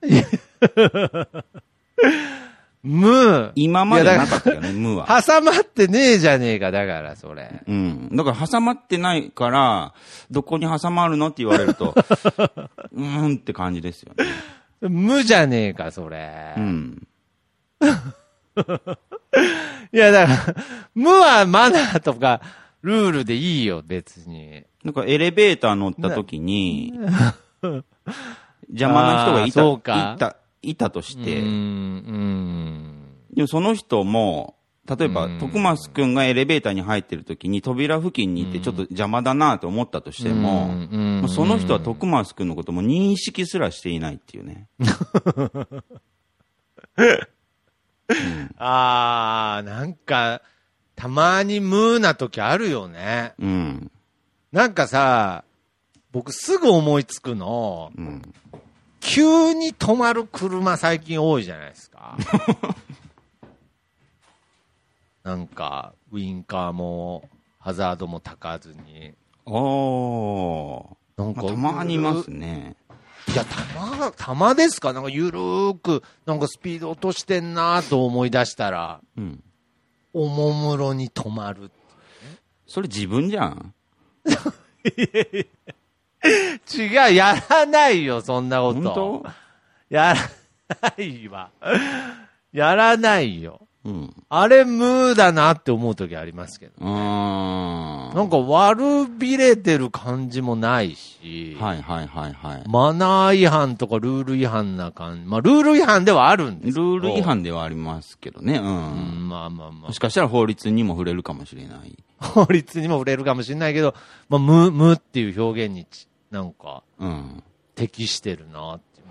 無。
今までなかったよね、無は。
挟まってねえじゃねえか、だから、それ。
だから挟まってないから、どこに挟まるのって言われると、って感じですよね。
無じゃねえか、それ。いや、だから、無はマナーとか、ルールでいいよ、別に。
なんかエレベーター乗った時に、邪魔な人がいたとして、でもその人も、例えば、徳松くんがエレベーターに入ってる時に扉付近にいてちょっと邪魔だなと思ったとしても、その人は徳松くんのことも認識すらしていないっていうね。
なんか、たまに無な時あるよね。なんかさ、僕すぐ思いつくの、急に止まる車最近多いじゃないですか。なんか、ウインカーも、ハザードも焚かずに。
なんかたまにいますね。
いや、たまですか？なんかゆるーく、なんかスピード落としてんなと思い出したら、おもむろに止まるっていうね。
それ自分じゃん。
違う、やらないよ、そんなこと。
本当？
やらないわ。やらないよ。あれ無だなって思う時ありますけど、ね。なんか悪びれてる感じもないし。マナー違反とかルール違反な感じ。まあ、ルール違反ではあるんですけど。
ルール違反ではありますけどね。もしかしたら法律にも触れるかもしれない。
法律にも触れるかもしれないけど、まあ、無っていう表現になんか、適してるなっていう。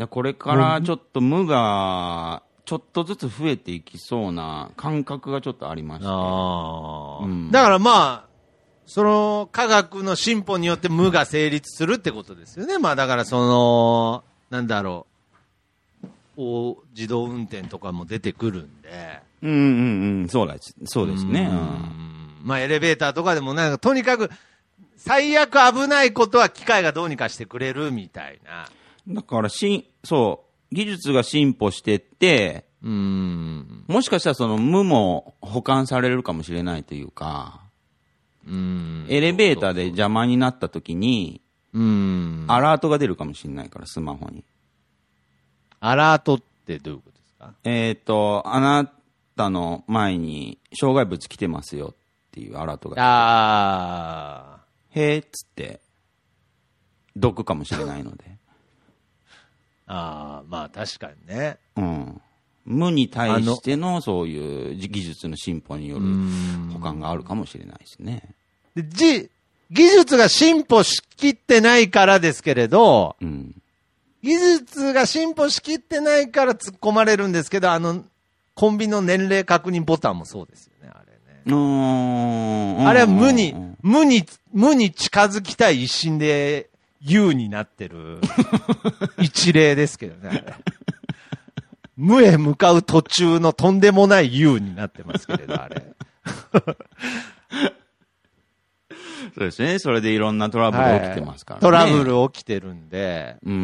これからちょっと無が、ちょっとずつ増えていきそうな感覚がちょっとありまして。
だからまあ、その科学の進歩によって無が成立するってことですよね。まあだからなんだろう、自動運転とかも出てくるんで。
そうですね。
まあエレベーターとかでもなんかとにかく最悪危ないことは機械がどうにかしてくれるみたいな。
だから技術が進歩してって、もしかしたらその無も補完されるかもしれないというか、エレベーターで邪魔になった時に、アラートが出るかもしれないから、スマホに。
アラートってどういうことですか？
あなたの前に障害物来てますよっていうアラートが来て。へーっつって、毒かもしれないので。
まあ確かにね。
無に対してのそういう技術の進歩による補完があるかもしれないですね。
で技術が進歩しきってないからですけれど、
うん。
技術が進歩しきってないから突っ込まれるんですけど、コンビの年齢確認ボタンもそうですよね、あれね。あれは無に近づきたい一心で U になってる一例ですけどね、あれ。無へ向かう途中のとんでもない U になってますけれど、あれ。
そうですね。それでいろんなトラブル起きてますからね。
トラブル起きてるんで。
うん。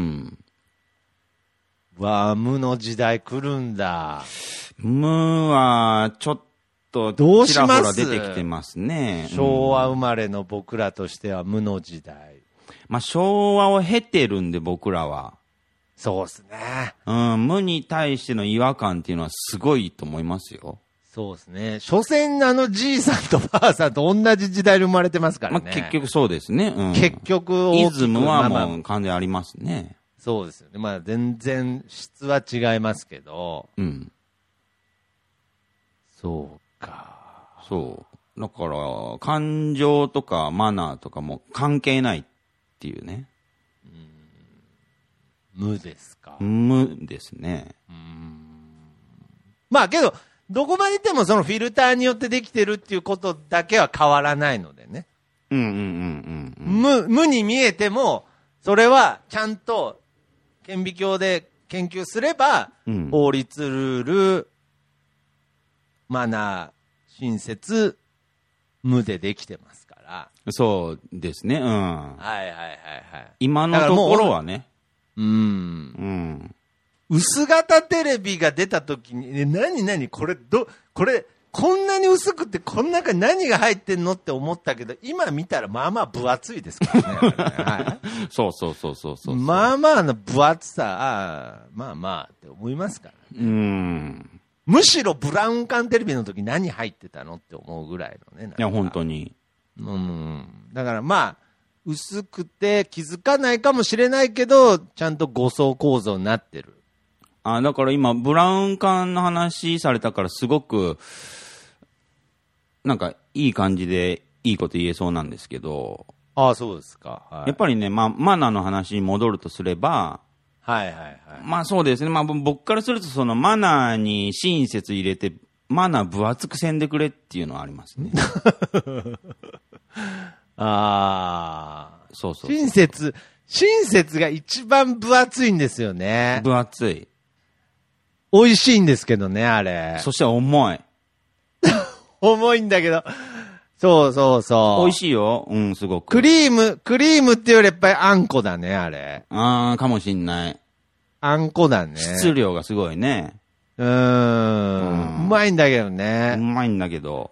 無の時代来るんだ。
無は、ちょっと、
どうします？
ちらほら出てきてますね。
昭和生まれの僕らとしては無の時代。
まあ、昭和を経てるんで、僕らは。
そうですね。
無に対しての違和感っていうのはすごいと思いますよ。
そうですね。所詮じいさんとばあさんと同じ時代で生まれてますからね。
まあ、結局そうですね。
結局
イズムはもう完全ありますね。
そうですよね。まあ全然質は違いますけど。
うん。
そうか。
そう。だから、感情とかマナーとかも関係ないっていうね。
無ですか。
無ですね。
まあけど、どこまで行ってもそのフィルターによってできてるっていうことだけは変わらないのでね。無に見えても、それはちゃんと顕微鏡で研究すれば、法律ルール、マナー、親切、無でできてますから。
そうですね。
はいはいはいはい。
今のところはね。
薄型テレビが出た時に、何これこんなに薄くてこの中に何が入ってんのって思ったけど、今見たらまあまあ分厚いですからね。はい、
そう。
まあまあの分厚さ、まあまあって思いますから、ね。むしろブラウン管テレビの時何入ってたのって思うぐらいのね。
いや、本当に。
だからまあ、薄くて気づかないかもしれないけど、ちゃんと5層構造になってる。
だから今、ブラウン管の話されたからすごく、なんかいい感じでいいこと言えそうなんですけど。
ああ、そうですか。はい、
やっぱりね、マナーの話に戻るとすれば、まあそうですね。まあ僕からするとそのマナーに親切入れて、マナー分厚くせんでくれっていうのはありますね。そう。
親切が一番分厚いんですよね。
分厚い。
美味しいんですけどね、あれ。
そして重い。
重いんだけど。そう。
美味しいよ。すごく。
クリームっていうよりやっぱりあんこだね、あれ。
かもしんない。
あんこだね。
質量がすごいね。
うまいんだけどね。
うまいんだけど。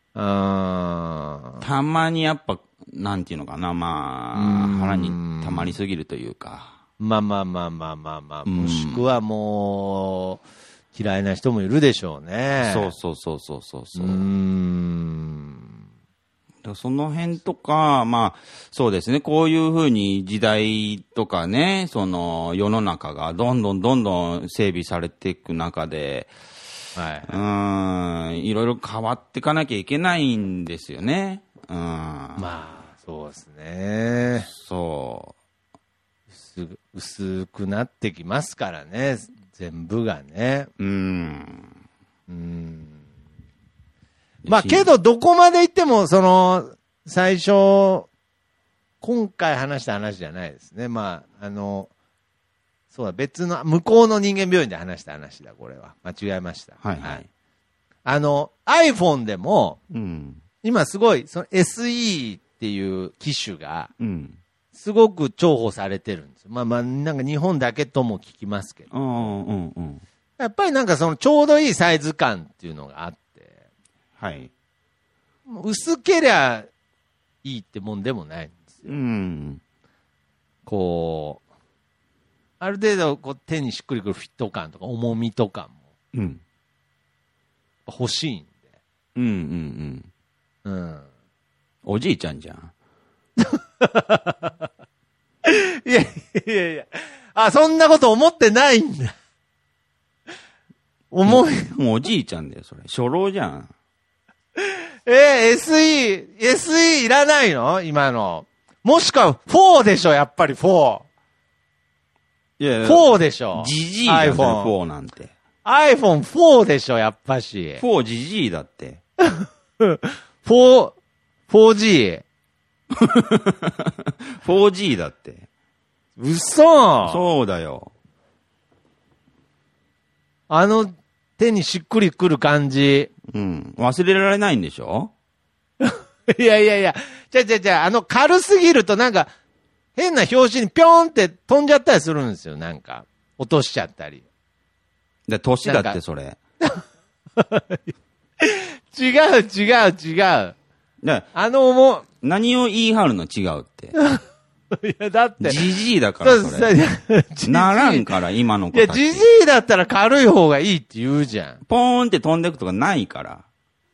たまにやっぱ、なんていうのかな、まあ、腹に溜まりすぎるというか。
まあ。もしくはもう、嫌いな人もいるでしょうね。
そう。その辺とか、まあ、そうですね、こういうふうに時代とかね、その世の中がどんどん整備されていく中で、いろいろ変わっていかなきゃいけないんですよね。
まあ、そうですね。
そう。
薄くなってきますからね、全部がね。まあけどどこまで行っても最初今回話した話じゃないですね。まあそうだ、別の向こうの人間病院で話した話だ、これは間違えました。iPhone でも、今すごいSE っていう機種がすごく重宝されてるんですよ。まあなんか日本だけとも聞きますけど、やっぱりなんかちょうどいいサイズ感っていうのがあって。薄けりゃいいってもんでもないんですよ。こう、ある程度手にしっくりくるフィット感とか重みとかも、欲しいんで。
おじいちゃんじゃん。
いや。そんなこと思ってないんだ。
もうおじいちゃんだよ、それ。初老じゃん。
SE いらないの今の。もしくは4でしょ、やっぱり4。
いやいや、
4でしょ。
ジジイだよ、4なんて。
iPhone4 でしょ、やっぱし。
4ジジイだって。
4G。
4G だって。
嘘。
そうだよ。
手にしっくりくる感じ。
うん。忘れられないんでしょ
いや。じゃあ、軽すぎるとなんか、変な拍子にピョーンって飛んじゃったりするんですよ、なんか。落としちゃったり。
年だってそれ。
違う。何
を言い張るの違うって。
いや、だって。
ジジイだからそれ。ならんから、今の子たち。
いや、ジジイだったら軽い方がいいって言うじゃん。
ポーンって飛んでくとかないから。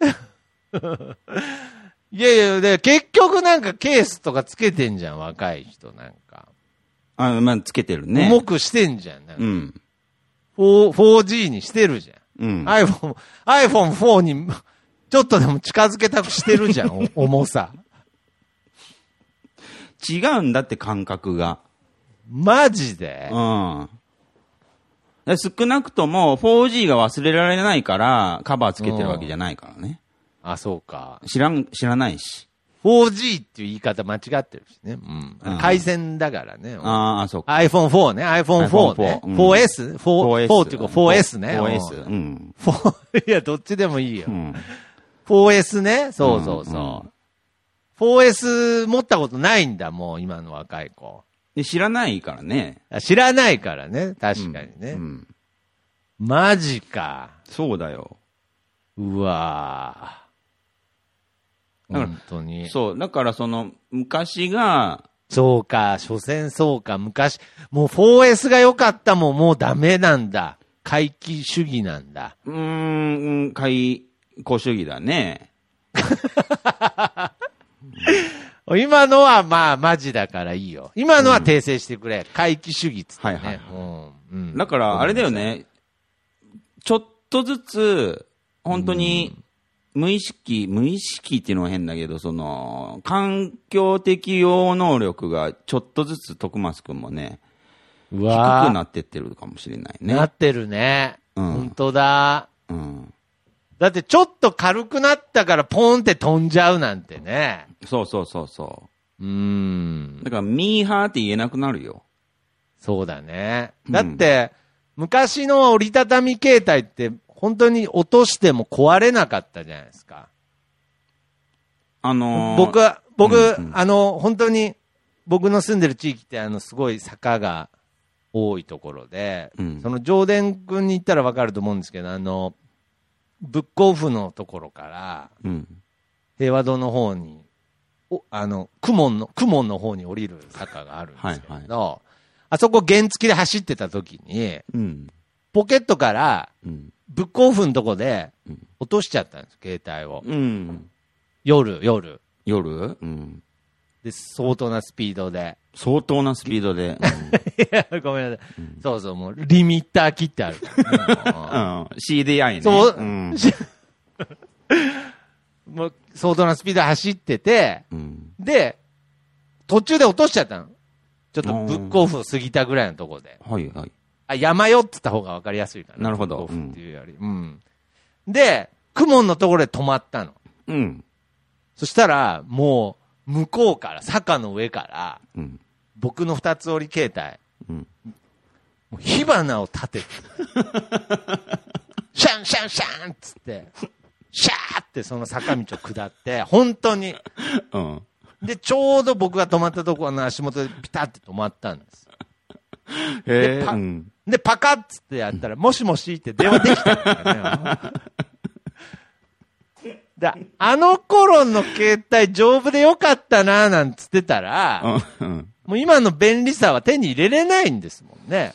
いや、で結局なんかケースとかつけてんじゃん、若い人なんか。
まあ、つけてるね。
重くしてんじゃん。
うん。
4G にしてるじゃん。
うん。
iPhone4 に、ちょっとでも近づけたくしてるじゃん、重さ。
違うんだって感覚が。
マジで？
うん。少なくとも 4G が忘れられないからカバーつけてるわけじゃないからね。
あ、そうか。
知らないし。
4G っていう言い方間違ってるしね。うん。回線だからね。
ああ、そうか。
iPhone4 ね。iPhone4 ね。4S？ 4っていうか 4S ね。
4S。うん。
いや、どっちでもいいよ。4S ね。そう。4S 持ったことないんだ、もう今の若い子。
知らないからね。
知らないからね。確かにね。マジか。
そうだよ。
うわぁ。本当に。
そう。だから昔が。
そうか。所詮そうか。昔。もう 4S が良かったもん、もうダメなんだ。回帰主義なんだ。
回顧主義だね。
今のはまあマジだからいいよ。今のは訂正してくれ。回帰主義っつってね。
だからあれだよね。ちょっとずつ、本当に、無意識っていうのは変だけど、環境適応能力がちょっとずつ徳松くんもね、低くなってってるかもしれないね。
なってるね。本当だ。
うん。
だってちょっと軽くなったからポンって飛んじゃうなんてね。
そう。だからミーハーって言えなくなるよ。
そうだね。だって、昔の折りたたみ携帯って本当に落としても壊れなかったじゃないですか。僕、本当に僕の住んでる地域ってすごい坂が多いところで、その上田君に行ったらわかると思うんですけど、ブックオフのところから、平和堂の方に、公文の方に降りる坂があるんですけど、あそこ原付で走ってた時に、ポケットから、ブックオフのとこで、落としちゃったんです、携帯を。夜。で、相当なスピードで。いや、ごめんなさい。そう、もう、リミッター切ってある。
CDI ね。
そう。もう、相当なスピードで走ってて、で、途中で落としちゃったの。ちょっとブックオフを過ぎたぐらいのところで。山よって言った方が分かりやすいかな。
なるほど。
ブックオフっていうより。で、公文のところで止まったの。そしたら、もう、向こうから、坂の上から、僕の二つ折り携帯、もう火花を立てて、シャンシャンシャンっつって、シャーってその坂道を下って、本当に。で、ちょうど僕が止まったところの足元でピタって止まったんです。で、パカッつってやったら、もしもしって電話できたんだよね。あの頃の携帯丈夫でよかったなーなんつってたら、もう今の便利さは手に入れれないんですもんね。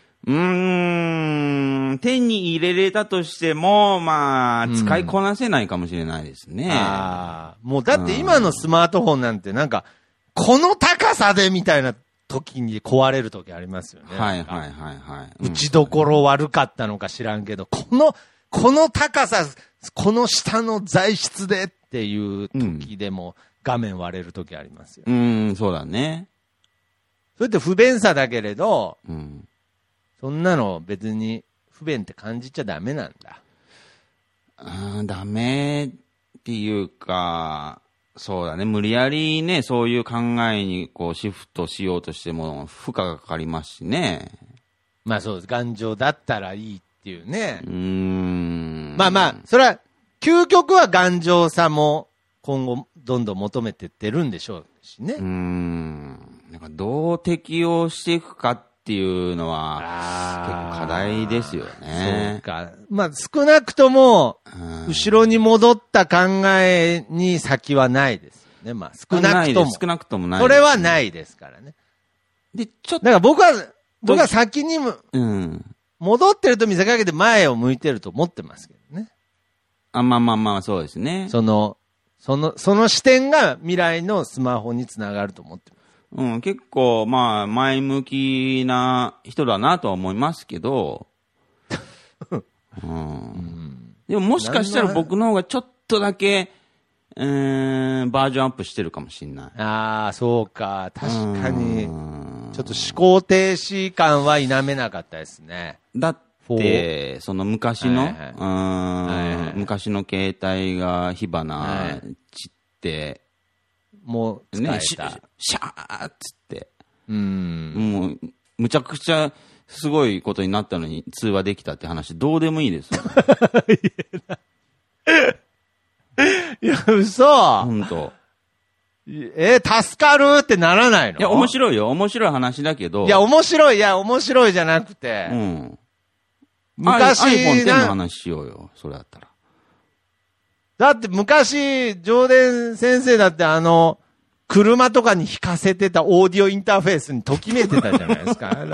手に入れれたとしても、まあ、使いこなせないかもしれないですね。
もうだって今のスマートフォンなんてなんか、この高さでみたいな時に壊れる時ありますよね。打ちどころ悪かったのか知らんけど、この高さ、この下の材質でっていう時でも画面割れる時ありますよ。
そうだね。
それって不便さだけれど、
うん。
そんなの別に不便って感じちゃダメなんだ。
ダメっていうか、そうだね。無理やりね、そういう考えにこうシフトしようとしても負荷がかかりますしね。
まあそうです。頑丈だったらいいっていうね。
ま
あ、それは、究極は頑丈さも今後どんどん求めてってるんでしょうしね。
なんかどう適応していくかっていうのは結構課題ですよね。
そうか。まあ少なくとも、後ろに戻った考えに先はないですよね。まあ少なくとも。
少なくともない。
それはないですからね。
で、ちょっと。
だから僕は先にも、戻ってると見せかけて前を向いてると思ってますけどね。
まあ、そうですね。
その視点が未来のスマホにつながると思ってます。
結構、まあ、前向きな人だなとは思いますけど、でももしかしたら僕の方がちょっとだけ、バージョンアップしてるかもしれない。
ああ、そうか。確かに、ちょっと思考停止感は否めなかったですね。
だって、その昔の、昔の携帯が火花散って、
もう、ね、
シャーっつって、もう、むちゃくちゃすごいことになったのに通話できたって話、どうでもいいですよ。
いや、嘘。
本当。
助かるってならないの？
いや、面白いよ。面白い話だけど。
いや、面白いじゃなくて。昔、
iPhone X の話しようよ。それだったら。
だって昔、上田先生だって車とかに引かせてたオーディオインターフェースにときめいてたじゃないですか。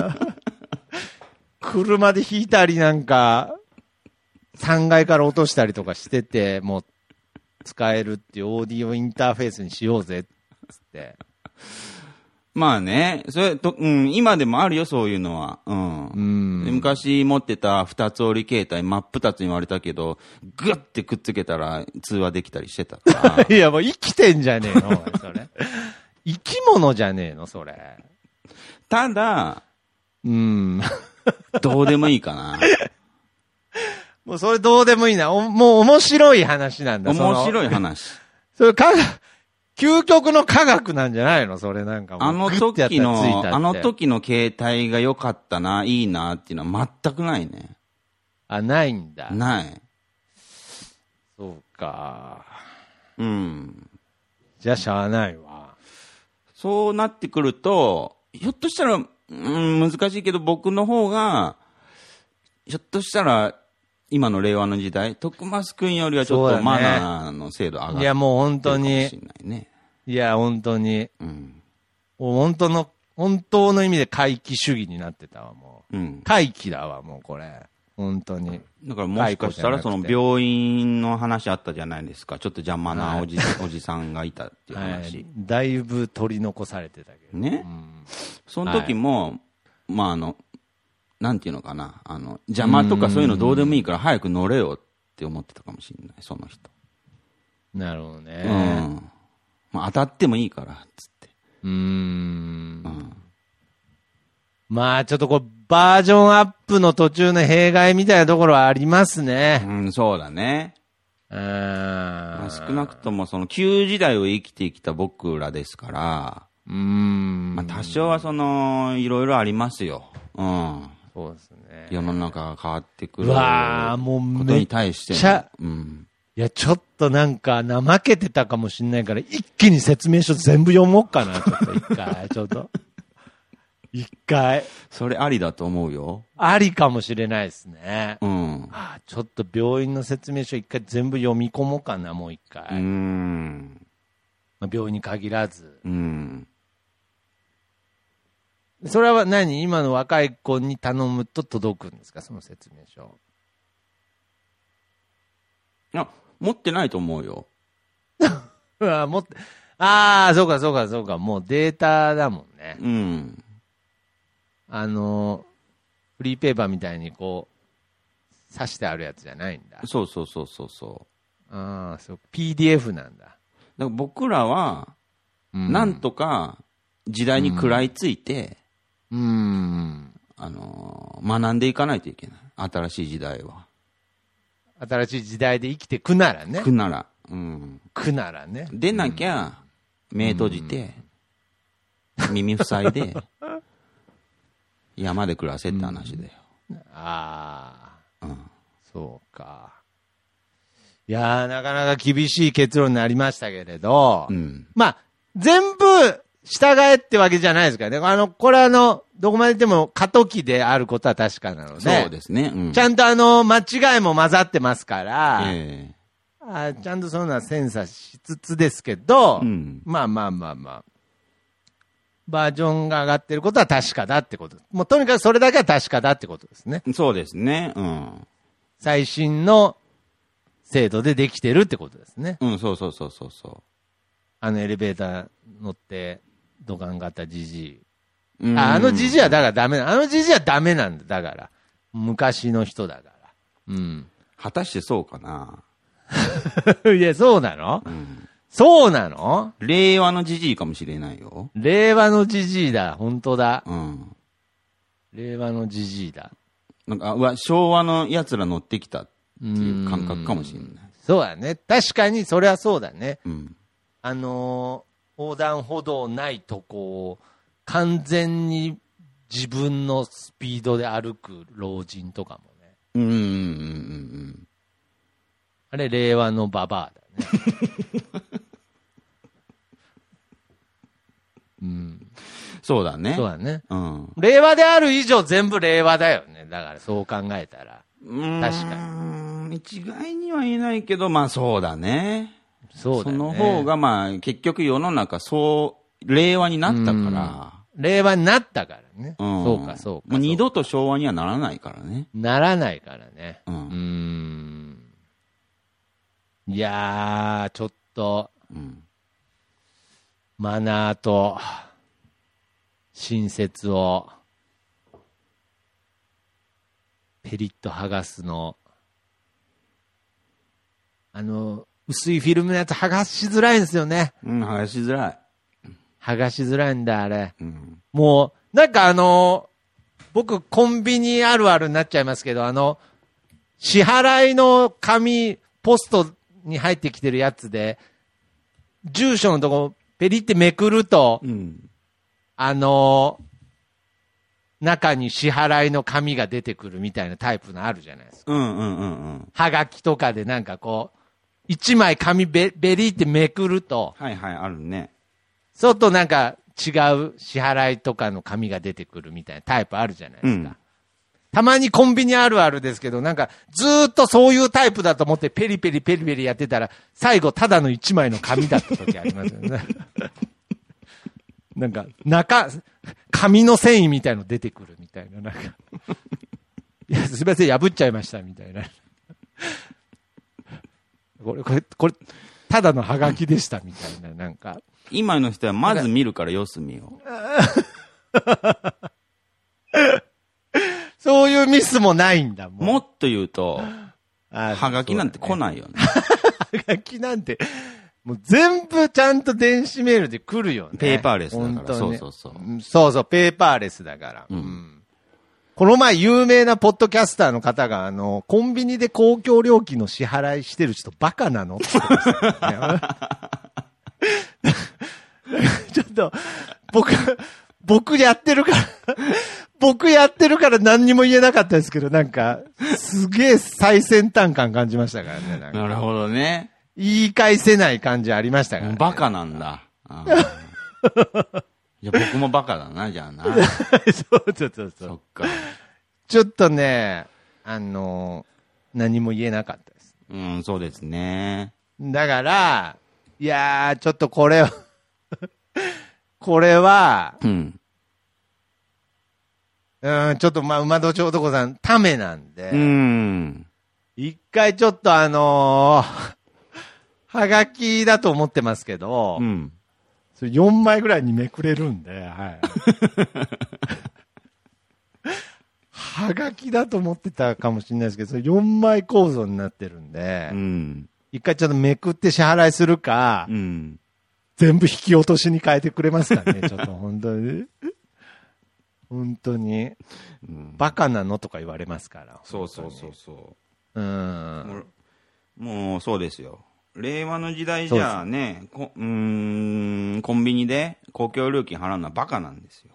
車で引いたりなんか、3階から落としたりとかしてて、もう、使えるっていうオーディオインターフェースにしようぜ、つって。
まあね、それと、今でもあるよ、そういうのは。昔持ってた二つ折り携帯、真っ二つに割れたけど、グッてくっつけたら通話できたりしてたから。
いや、もう生きてんじゃねえの、それ。生き物じゃねえの、それ。
ただ、どうでもいいかな。
もうそれどうでもいいな。もう面白い話なんだ。
面白い話。
それ究極の科学なんじゃないの？それなんかもう。あの
時の携帯が良かったな、いいなっていうのは全くないね。
あ、ないんだ。
ない。
そうか。
じ
ゃあしゃあないわ。
そうなってくると、ひょっとしたら、難しいけど僕の方が、ひょっとしたら、今の令和の時代、徳増くんよりはちょっとマナーの精度上がってるかもしれないね。
いやもう本当に。いや本当に。本当の意味で回帰主義になってたわ、もう。回帰だわ、もうこれ。本当に。
だからもしかしたらその病院の話あったじゃないですか。ちょっと邪魔なおじさんがいたっていう話。
だいぶ取り残されてたけど。
ね。その時も、まあなんていうのかな、邪魔とかそういうのどうでもいいから早く乗れよって思ってたかもしれない、その人。
なるほどね。
まあ、当たってもいいから、つって。
まあ、ちょっとバージョンアップの途中の弊害みたいなところはありますね。
そうだね。まあ、少なくともその旧時代を生きてきた僕らですから、まあ、多少はいろいろありますよ。
そうですね。
世の中が変わってくることに対して
いや、ちょっとなんか怠けてたかもしれないから、一気に説明書全部読もうかな、ちょっと一回、一回。
それありだと思うよ。
ありかもしれないですね。ちょっと病院の説明書一回全部読み込もうかな、もう一回。病院に限らず。それは今の若い子に頼むと届くんですか、その説明書。
持ってないと思うよ。
そうか、そうか。もうデータだもんね。フリーペーパーみたいに刺してあるやつじゃないんだ。
そう。
ああ、そう、PDF なんだ。
だから僕らは、なんとか時代に食らいついて、学んでいかないといけない。新しい時代は。
新しい時代で生きてくならね。
くなら。
くならね。
でなきゃ、目閉じて、耳塞いで、山で暮らせって話だよ。
ああ。そうか。いやー、なかなか厳しい結論になりましたけれど、まあ、全部従えってわけじゃないですからね。これどこまででも過渡期であることは確かなので。
そうですね。
ちゃんと間違いも混ざってますから、ちゃんとそういうのは精査しつつですけど、まあ。バージョンが上がってることは確かだってこと。もうとにかくそれだけは確かだってことですね。
そうですね。
最新の制度でできてるってことですね。
そう。
エレベーター乗ってドカン型じじい。じじいはだからダメな。じじいはダメなんだ。だから。昔の人だから。
果たしてそうかな。
いや、そうなの？そうなの？
令和のじじいかもしれないよ。
令和のじじいだ。本当だ。令和のじじいだ。
なんか、昭和の奴ら乗ってきたっていう感覚かもしれない。
そうだね。確かにそれはそうだね。横断歩道ないとこを完全に自分のスピードで歩く老人とかもね。あれ、令和のババアだね。
そうだね。
そうだね。令和である以上全部令和だよね。だからそう考えたら。確かに。
一概には言えないけど、まあそうだね。
そうだね。
その方がまあ結局世の中令和になったから。
令和になったからね。そうか。
もう二度と昭和にはならないからね。
ならないからね。いやー、ちょっと、マナーと、親切を、ペリッと剥がすの、薄いフィルムのやつ剥がしづらいんですよね。
剥がしづらい。
剥がしづらいんだ、あれ。もう、なんか僕、コンビニあるあるになっちゃいますけど、支払いの紙、ポストに入ってきてるやつで、住所のとこ、ペリってめくると、中に支払いの紙が出てくるみたいなタイプのあるじゃないですか。はがきとかでなんかこう、一枚紙ベリってめくると、
あるね。
そうとなんか違う支払いとかの紙が出てくるみたいなタイプあるじゃないですか。たまにコンビニあるあるですけど、なんかずーっとそういうタイプだと思ってペリペリやってたら、最後ただの一枚の紙だった時ありますよね。なんか、紙の繊維みたいの出てくるみたいな、なんか。いや、すみません、破っちゃいました、みたいな。これ、ただのハガキでした、みたいな、なんか。
今の人はまず見るから様子見よう。
そういうミスもないんだもん。
もっと言うと、はがきなんて来ないよね。
はがきなんて、もう全部ちゃんと電子メールで来るよね。
ペーパーレスだから。
ね、
そう、
ペーパーレスだから。この前有名なポッドキャスターの方が、コンビニで公共料金の支払いしてる人バカなのって言ってましたよね。ちょっと、僕やってるから何にも言えなかったですけど、なんか、すげえ最先端感感じましたからね。
なるほどね。
言い返せない感じありましたからね。
バカなんだ。いや、僕もバカだな、じゃあな。
そう。
そっか。
ちょっとね、何も言えなかったです。
そうですね。
だから、いやー、ちょっとこれは、ちょっと馬戸町男さん、ためなんで、一回ちょっとはがきだと思ってますけど、それ4枚ぐらいにめくれるんで、はい。はがきだと思ってたかもしれないですけど、それ4枚構造になってるんで、 一回ちょっとめくって支払いするか、
うん。
全部引き落としに変えてくれますかね、ちょっと本当に。本当に、バカなのとか言われますから。
そうそうそうそ
う。
もうそうですよ。令和の時代じゃあね、コンビニで公共料金払うのはバカなんですよ。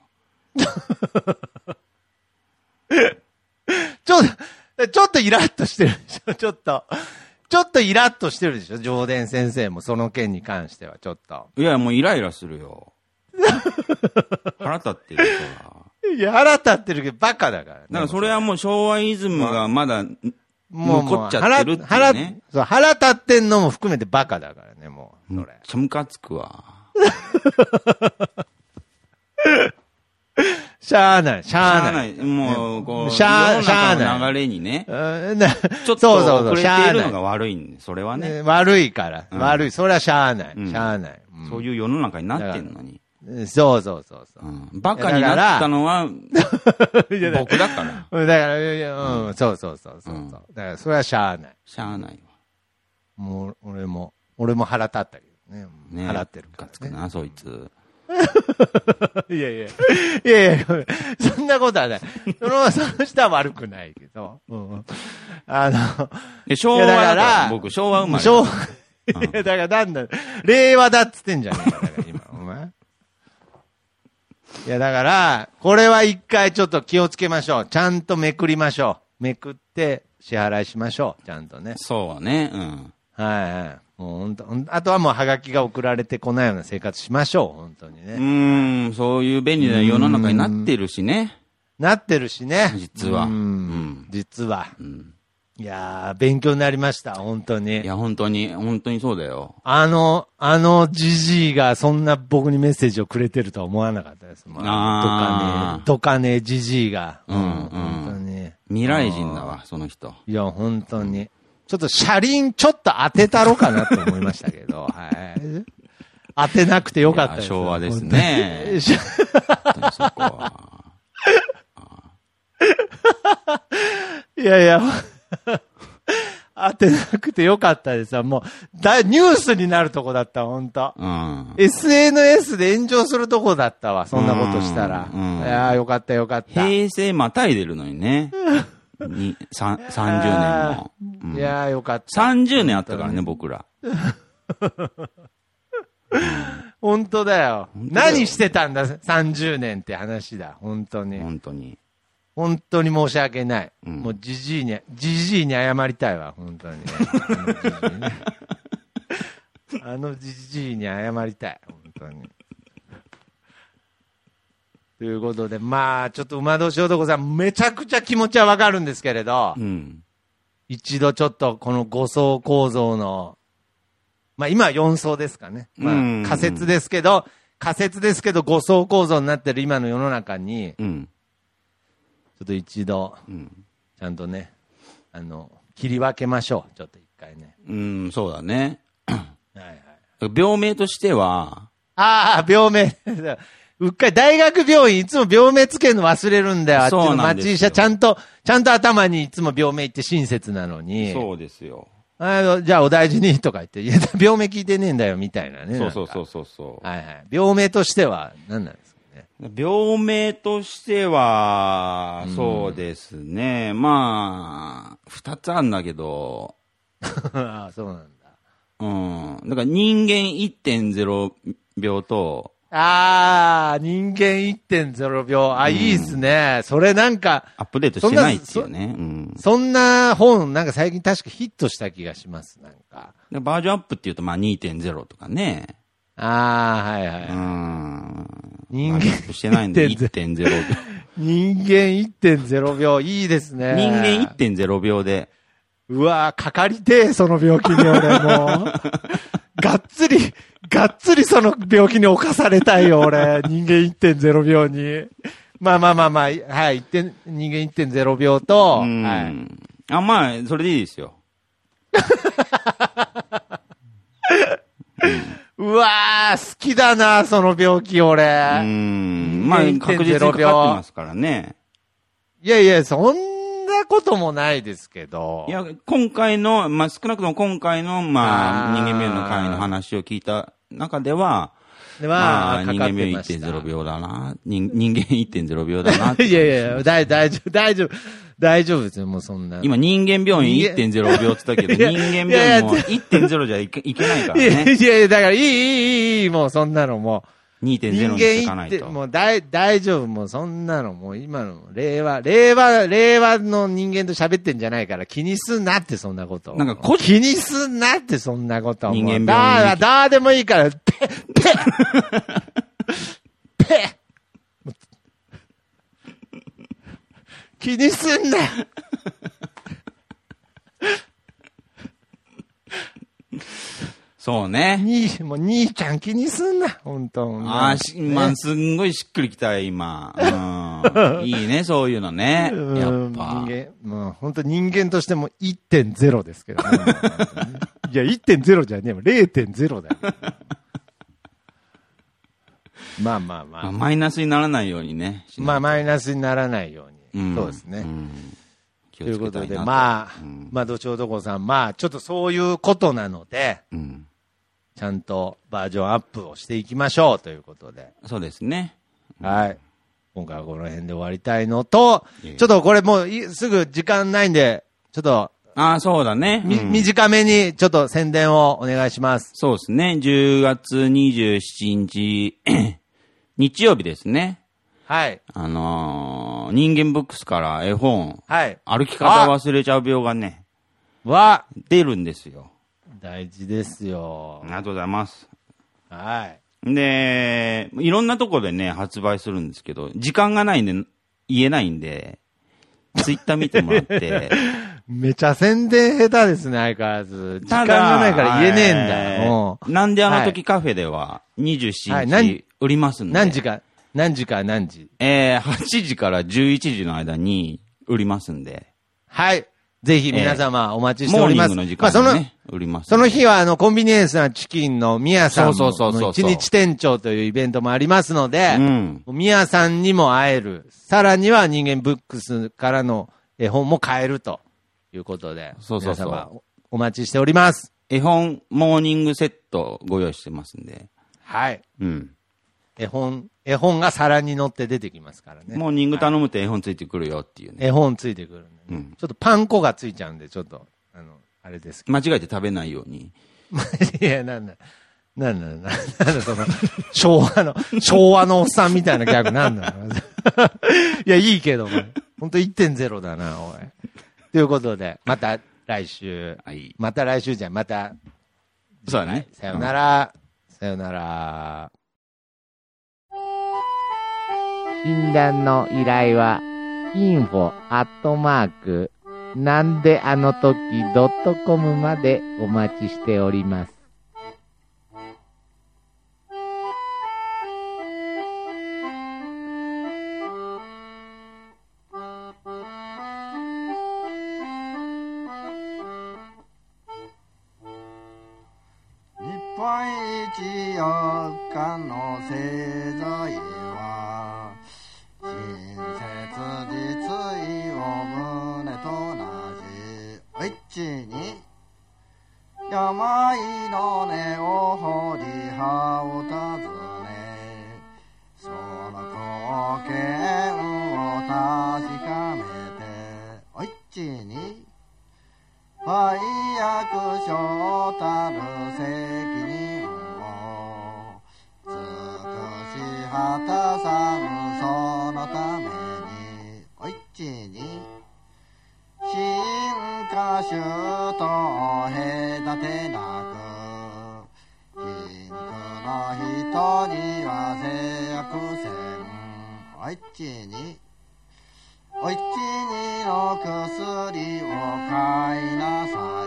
ちょっとイラッとしてるでしょ、ちょっとイラッとしてるでしょ、上田先生もその件に関してはちょっと。
いや、もうイライラするよ。腹立ってるから。
いや、腹立ってるけどバカだからね。
だからそれはもう昭和イズムがまだ残っちゃってるっていうね。
腹立ってんのも含めてバカだからね、もう。それ。
めっちゃムカつくわ。
しゃあない。
もう、こう、
しゃあ
世の中の流れにね、ちょっと遅れているのが悪いんで、それはね。
悪いから。悪い。それはしゃあない。しゃあない。
そういう世の中になってんのに。
そう。
バカになったのは、僕だから。
だから、そう。だから、それはしゃあない。
しゃあないわ。
もう、俺も腹立ったけどね。払ってるから。
ムカつくな、そいつ。
いや、そんなことはない。その人は悪くないけど。
昭和だから、僕、昭和生まれ。
だからなんだ、令和だっつってんじゃねえか、だから今、お前。いや、だから、これは一回ちょっと気をつけましょう。ちゃんとめくりましょう。めくって支払いしましょう。ちゃんとね。
そうね、
はい。もう本当、あとはもうハガキが送られてこないような生活しましょう。本当にね。
そういう便利な世の中になってるしね。
実は。実は。いやー、勉強になりました。本当に。
いや、本当にそうだよ。
ジジイがそんな僕にメッセージをくれてるとは思わなかったです。どかねジジイが。本当に。
未来人だわ、その人。
いや、本当に。ちょっと車輪ちょっと当てたろかなと思いましたけど、はい。当てなくてよかったです。
昭和ですね。そこは。
いや、当てなくてよかったですよ。もう、ニュースになるとこだった、ほんと。SNS で炎上するとこだったわ、そんなことしたら。いや、よかった。
平成またいでるのにね。30年も。
いやーよかった。
30年あったからね、僕ら。
本当だよ。何してたんだ、30年って話だ。本当に申し訳ない。もうじじいに謝りたいわ、本当にね。じじいに謝りたい、本当に。ということで、まあ、ちょっと馬年男さん、めちゃくちゃ気持ちはわかるんですけれど、一度ちょっとこの5層構造の、まあ今は4層ですかね。まあ仮説ですけど5層構造になってる今の世の中に、ちょっと一度、ちゃんとね、切り分けましょう。ちょっと一回ね。
そうだね。病名としては、
病名。うっかり大学病院いつも病名つけるの忘れるんだよ。あっちの町医者ちゃんと頭にいつも病名言って親切なのに。
そうですよ。
じゃあお大事にとか言って、いや、病名聞いてねえんだよみたいなね。
そう。
病名としては何なんですかね。
病名としては、そうですね。まあ、2つあるんだけど。
そうなんだ。
だから人間 1.0 秒と、
人間 1.0 秒。いいっすね。それなんか。
アップデートしてないっていうね。
そんな本、なんか最近確かヒットした気がします、なんか。
バージョンアップって言うと、まあ 2.0 とかね。
はい。
人間してないんで 1.0 秒。
人間 1.0 秒。いいですね。
人間 1.0 秒で。
うわかかりてえ、その病気に俺もう。がっつりその病気に侵されたいよ、俺。人間 1.0 秒に。まあ、はい。人間 1.0 秒と、はい。
まあ、それでいいですよ。
うわ好きだな、その病気、俺。
まあ、確実にかかってますからね。
いや、そんなこともないですけど。
いや、今回の、まあ、少なくとも今回の、まあ、人間病院の会の話を聞いた中では、まあ、人間病院 1.0 秒だな。人間 1.0 秒だな。
いやいや、大丈夫ですよ、もうそんな。
今、人間病院 1.0 秒って言ったけど、人間病院も 1.0 じゃいけないからね。
いやいや、だから、いい、もうそんなのもう。
2.0 にしていかないと。
もう大丈夫、もうそんなの、もう今の、令和の人間と喋ってんじゃないから気にすんなって、そんなこと。
なんか
気にすんなって、そんなこと。
人間病院。
だーでもいいから、ペ気にすんな
そうね。
もう兄ちゃん気にすんな、本当。
まあ、すんごいしっくりきたよ、今。いいね、そういうのね。やっぱ。
もう本当人間としても 1.0 ですけどね。いや、1.0 じゃねえもん、0.0 だよ。まあ。
マイナスにならないようにね。
まあ、マイナスにならないように。そうですね。ということで、まあ、どちょうどこさん、まあ、ちょっとそういうことなので、ちゃんとバージョンアップをしていきましょうということで。
そうですね。
はい。今回はこの辺で終わりたいのと、ちょっとこれもうすぐ時間ないんで、ちょっと、
そうだね。
短めにちょっと宣伝をお願いします。
そうですね。10月27日、日曜日ですね。
はい。
人間ブックスから絵本、
はい。
歩き方忘れちゃう病がね、出るんですよ。
大事ですよ。
ありがとうございます。
はい。
で、いろんなとこでね、発売するんですけど、時間がないんで、言えないんで、ツイッター見てもらって。
めちゃ宣伝下手ですね、相変わらず。時間がないから言えねえんだよ。
なんであの時カフェでは27日売りますんで。
何時8
時から11時の間に売りますんで。
はい。ぜひ皆様お待ちしております。
モーニングの時間にね、売ります。
その日はコンビニエンスなチキンのミヤさんの一日店長というイベントもありますので、ミヤさんにも会える。さらには人間ブックスからの絵本も買えるということで、皆様お待ちしております。
絵本モーニングセットご用意してますんで。
はい。絵本が皿に乗って出てきますからね。
モーニング頼むと絵本ついてくるよっていうね。
絵本ついてくるんで、ね。ちょっとパン粉がついちゃうんで、ちょっと、あれですけど。
間違えて食べないように。
いや、なんだ、その、昭和のおっさんみたいなギャグなんだろう。いや、いいけど、ほんと 1.0 だな、おい。ということで、また来週。また来週じゃん、また。
そうだね。
さよなら。さよなら。診断の依頼は、info@ なんであの時.com までお待ちしております。
日本一4日の製材は親切実意を胸と同じお一に病の根を掘り葉を尋ねその貢献を確かめてお一に配役所たる責任を尽くし果たさぬそのためにお一に進化種と隔てなく貧苦の人には制約せんお一にお一にの薬を買いなさい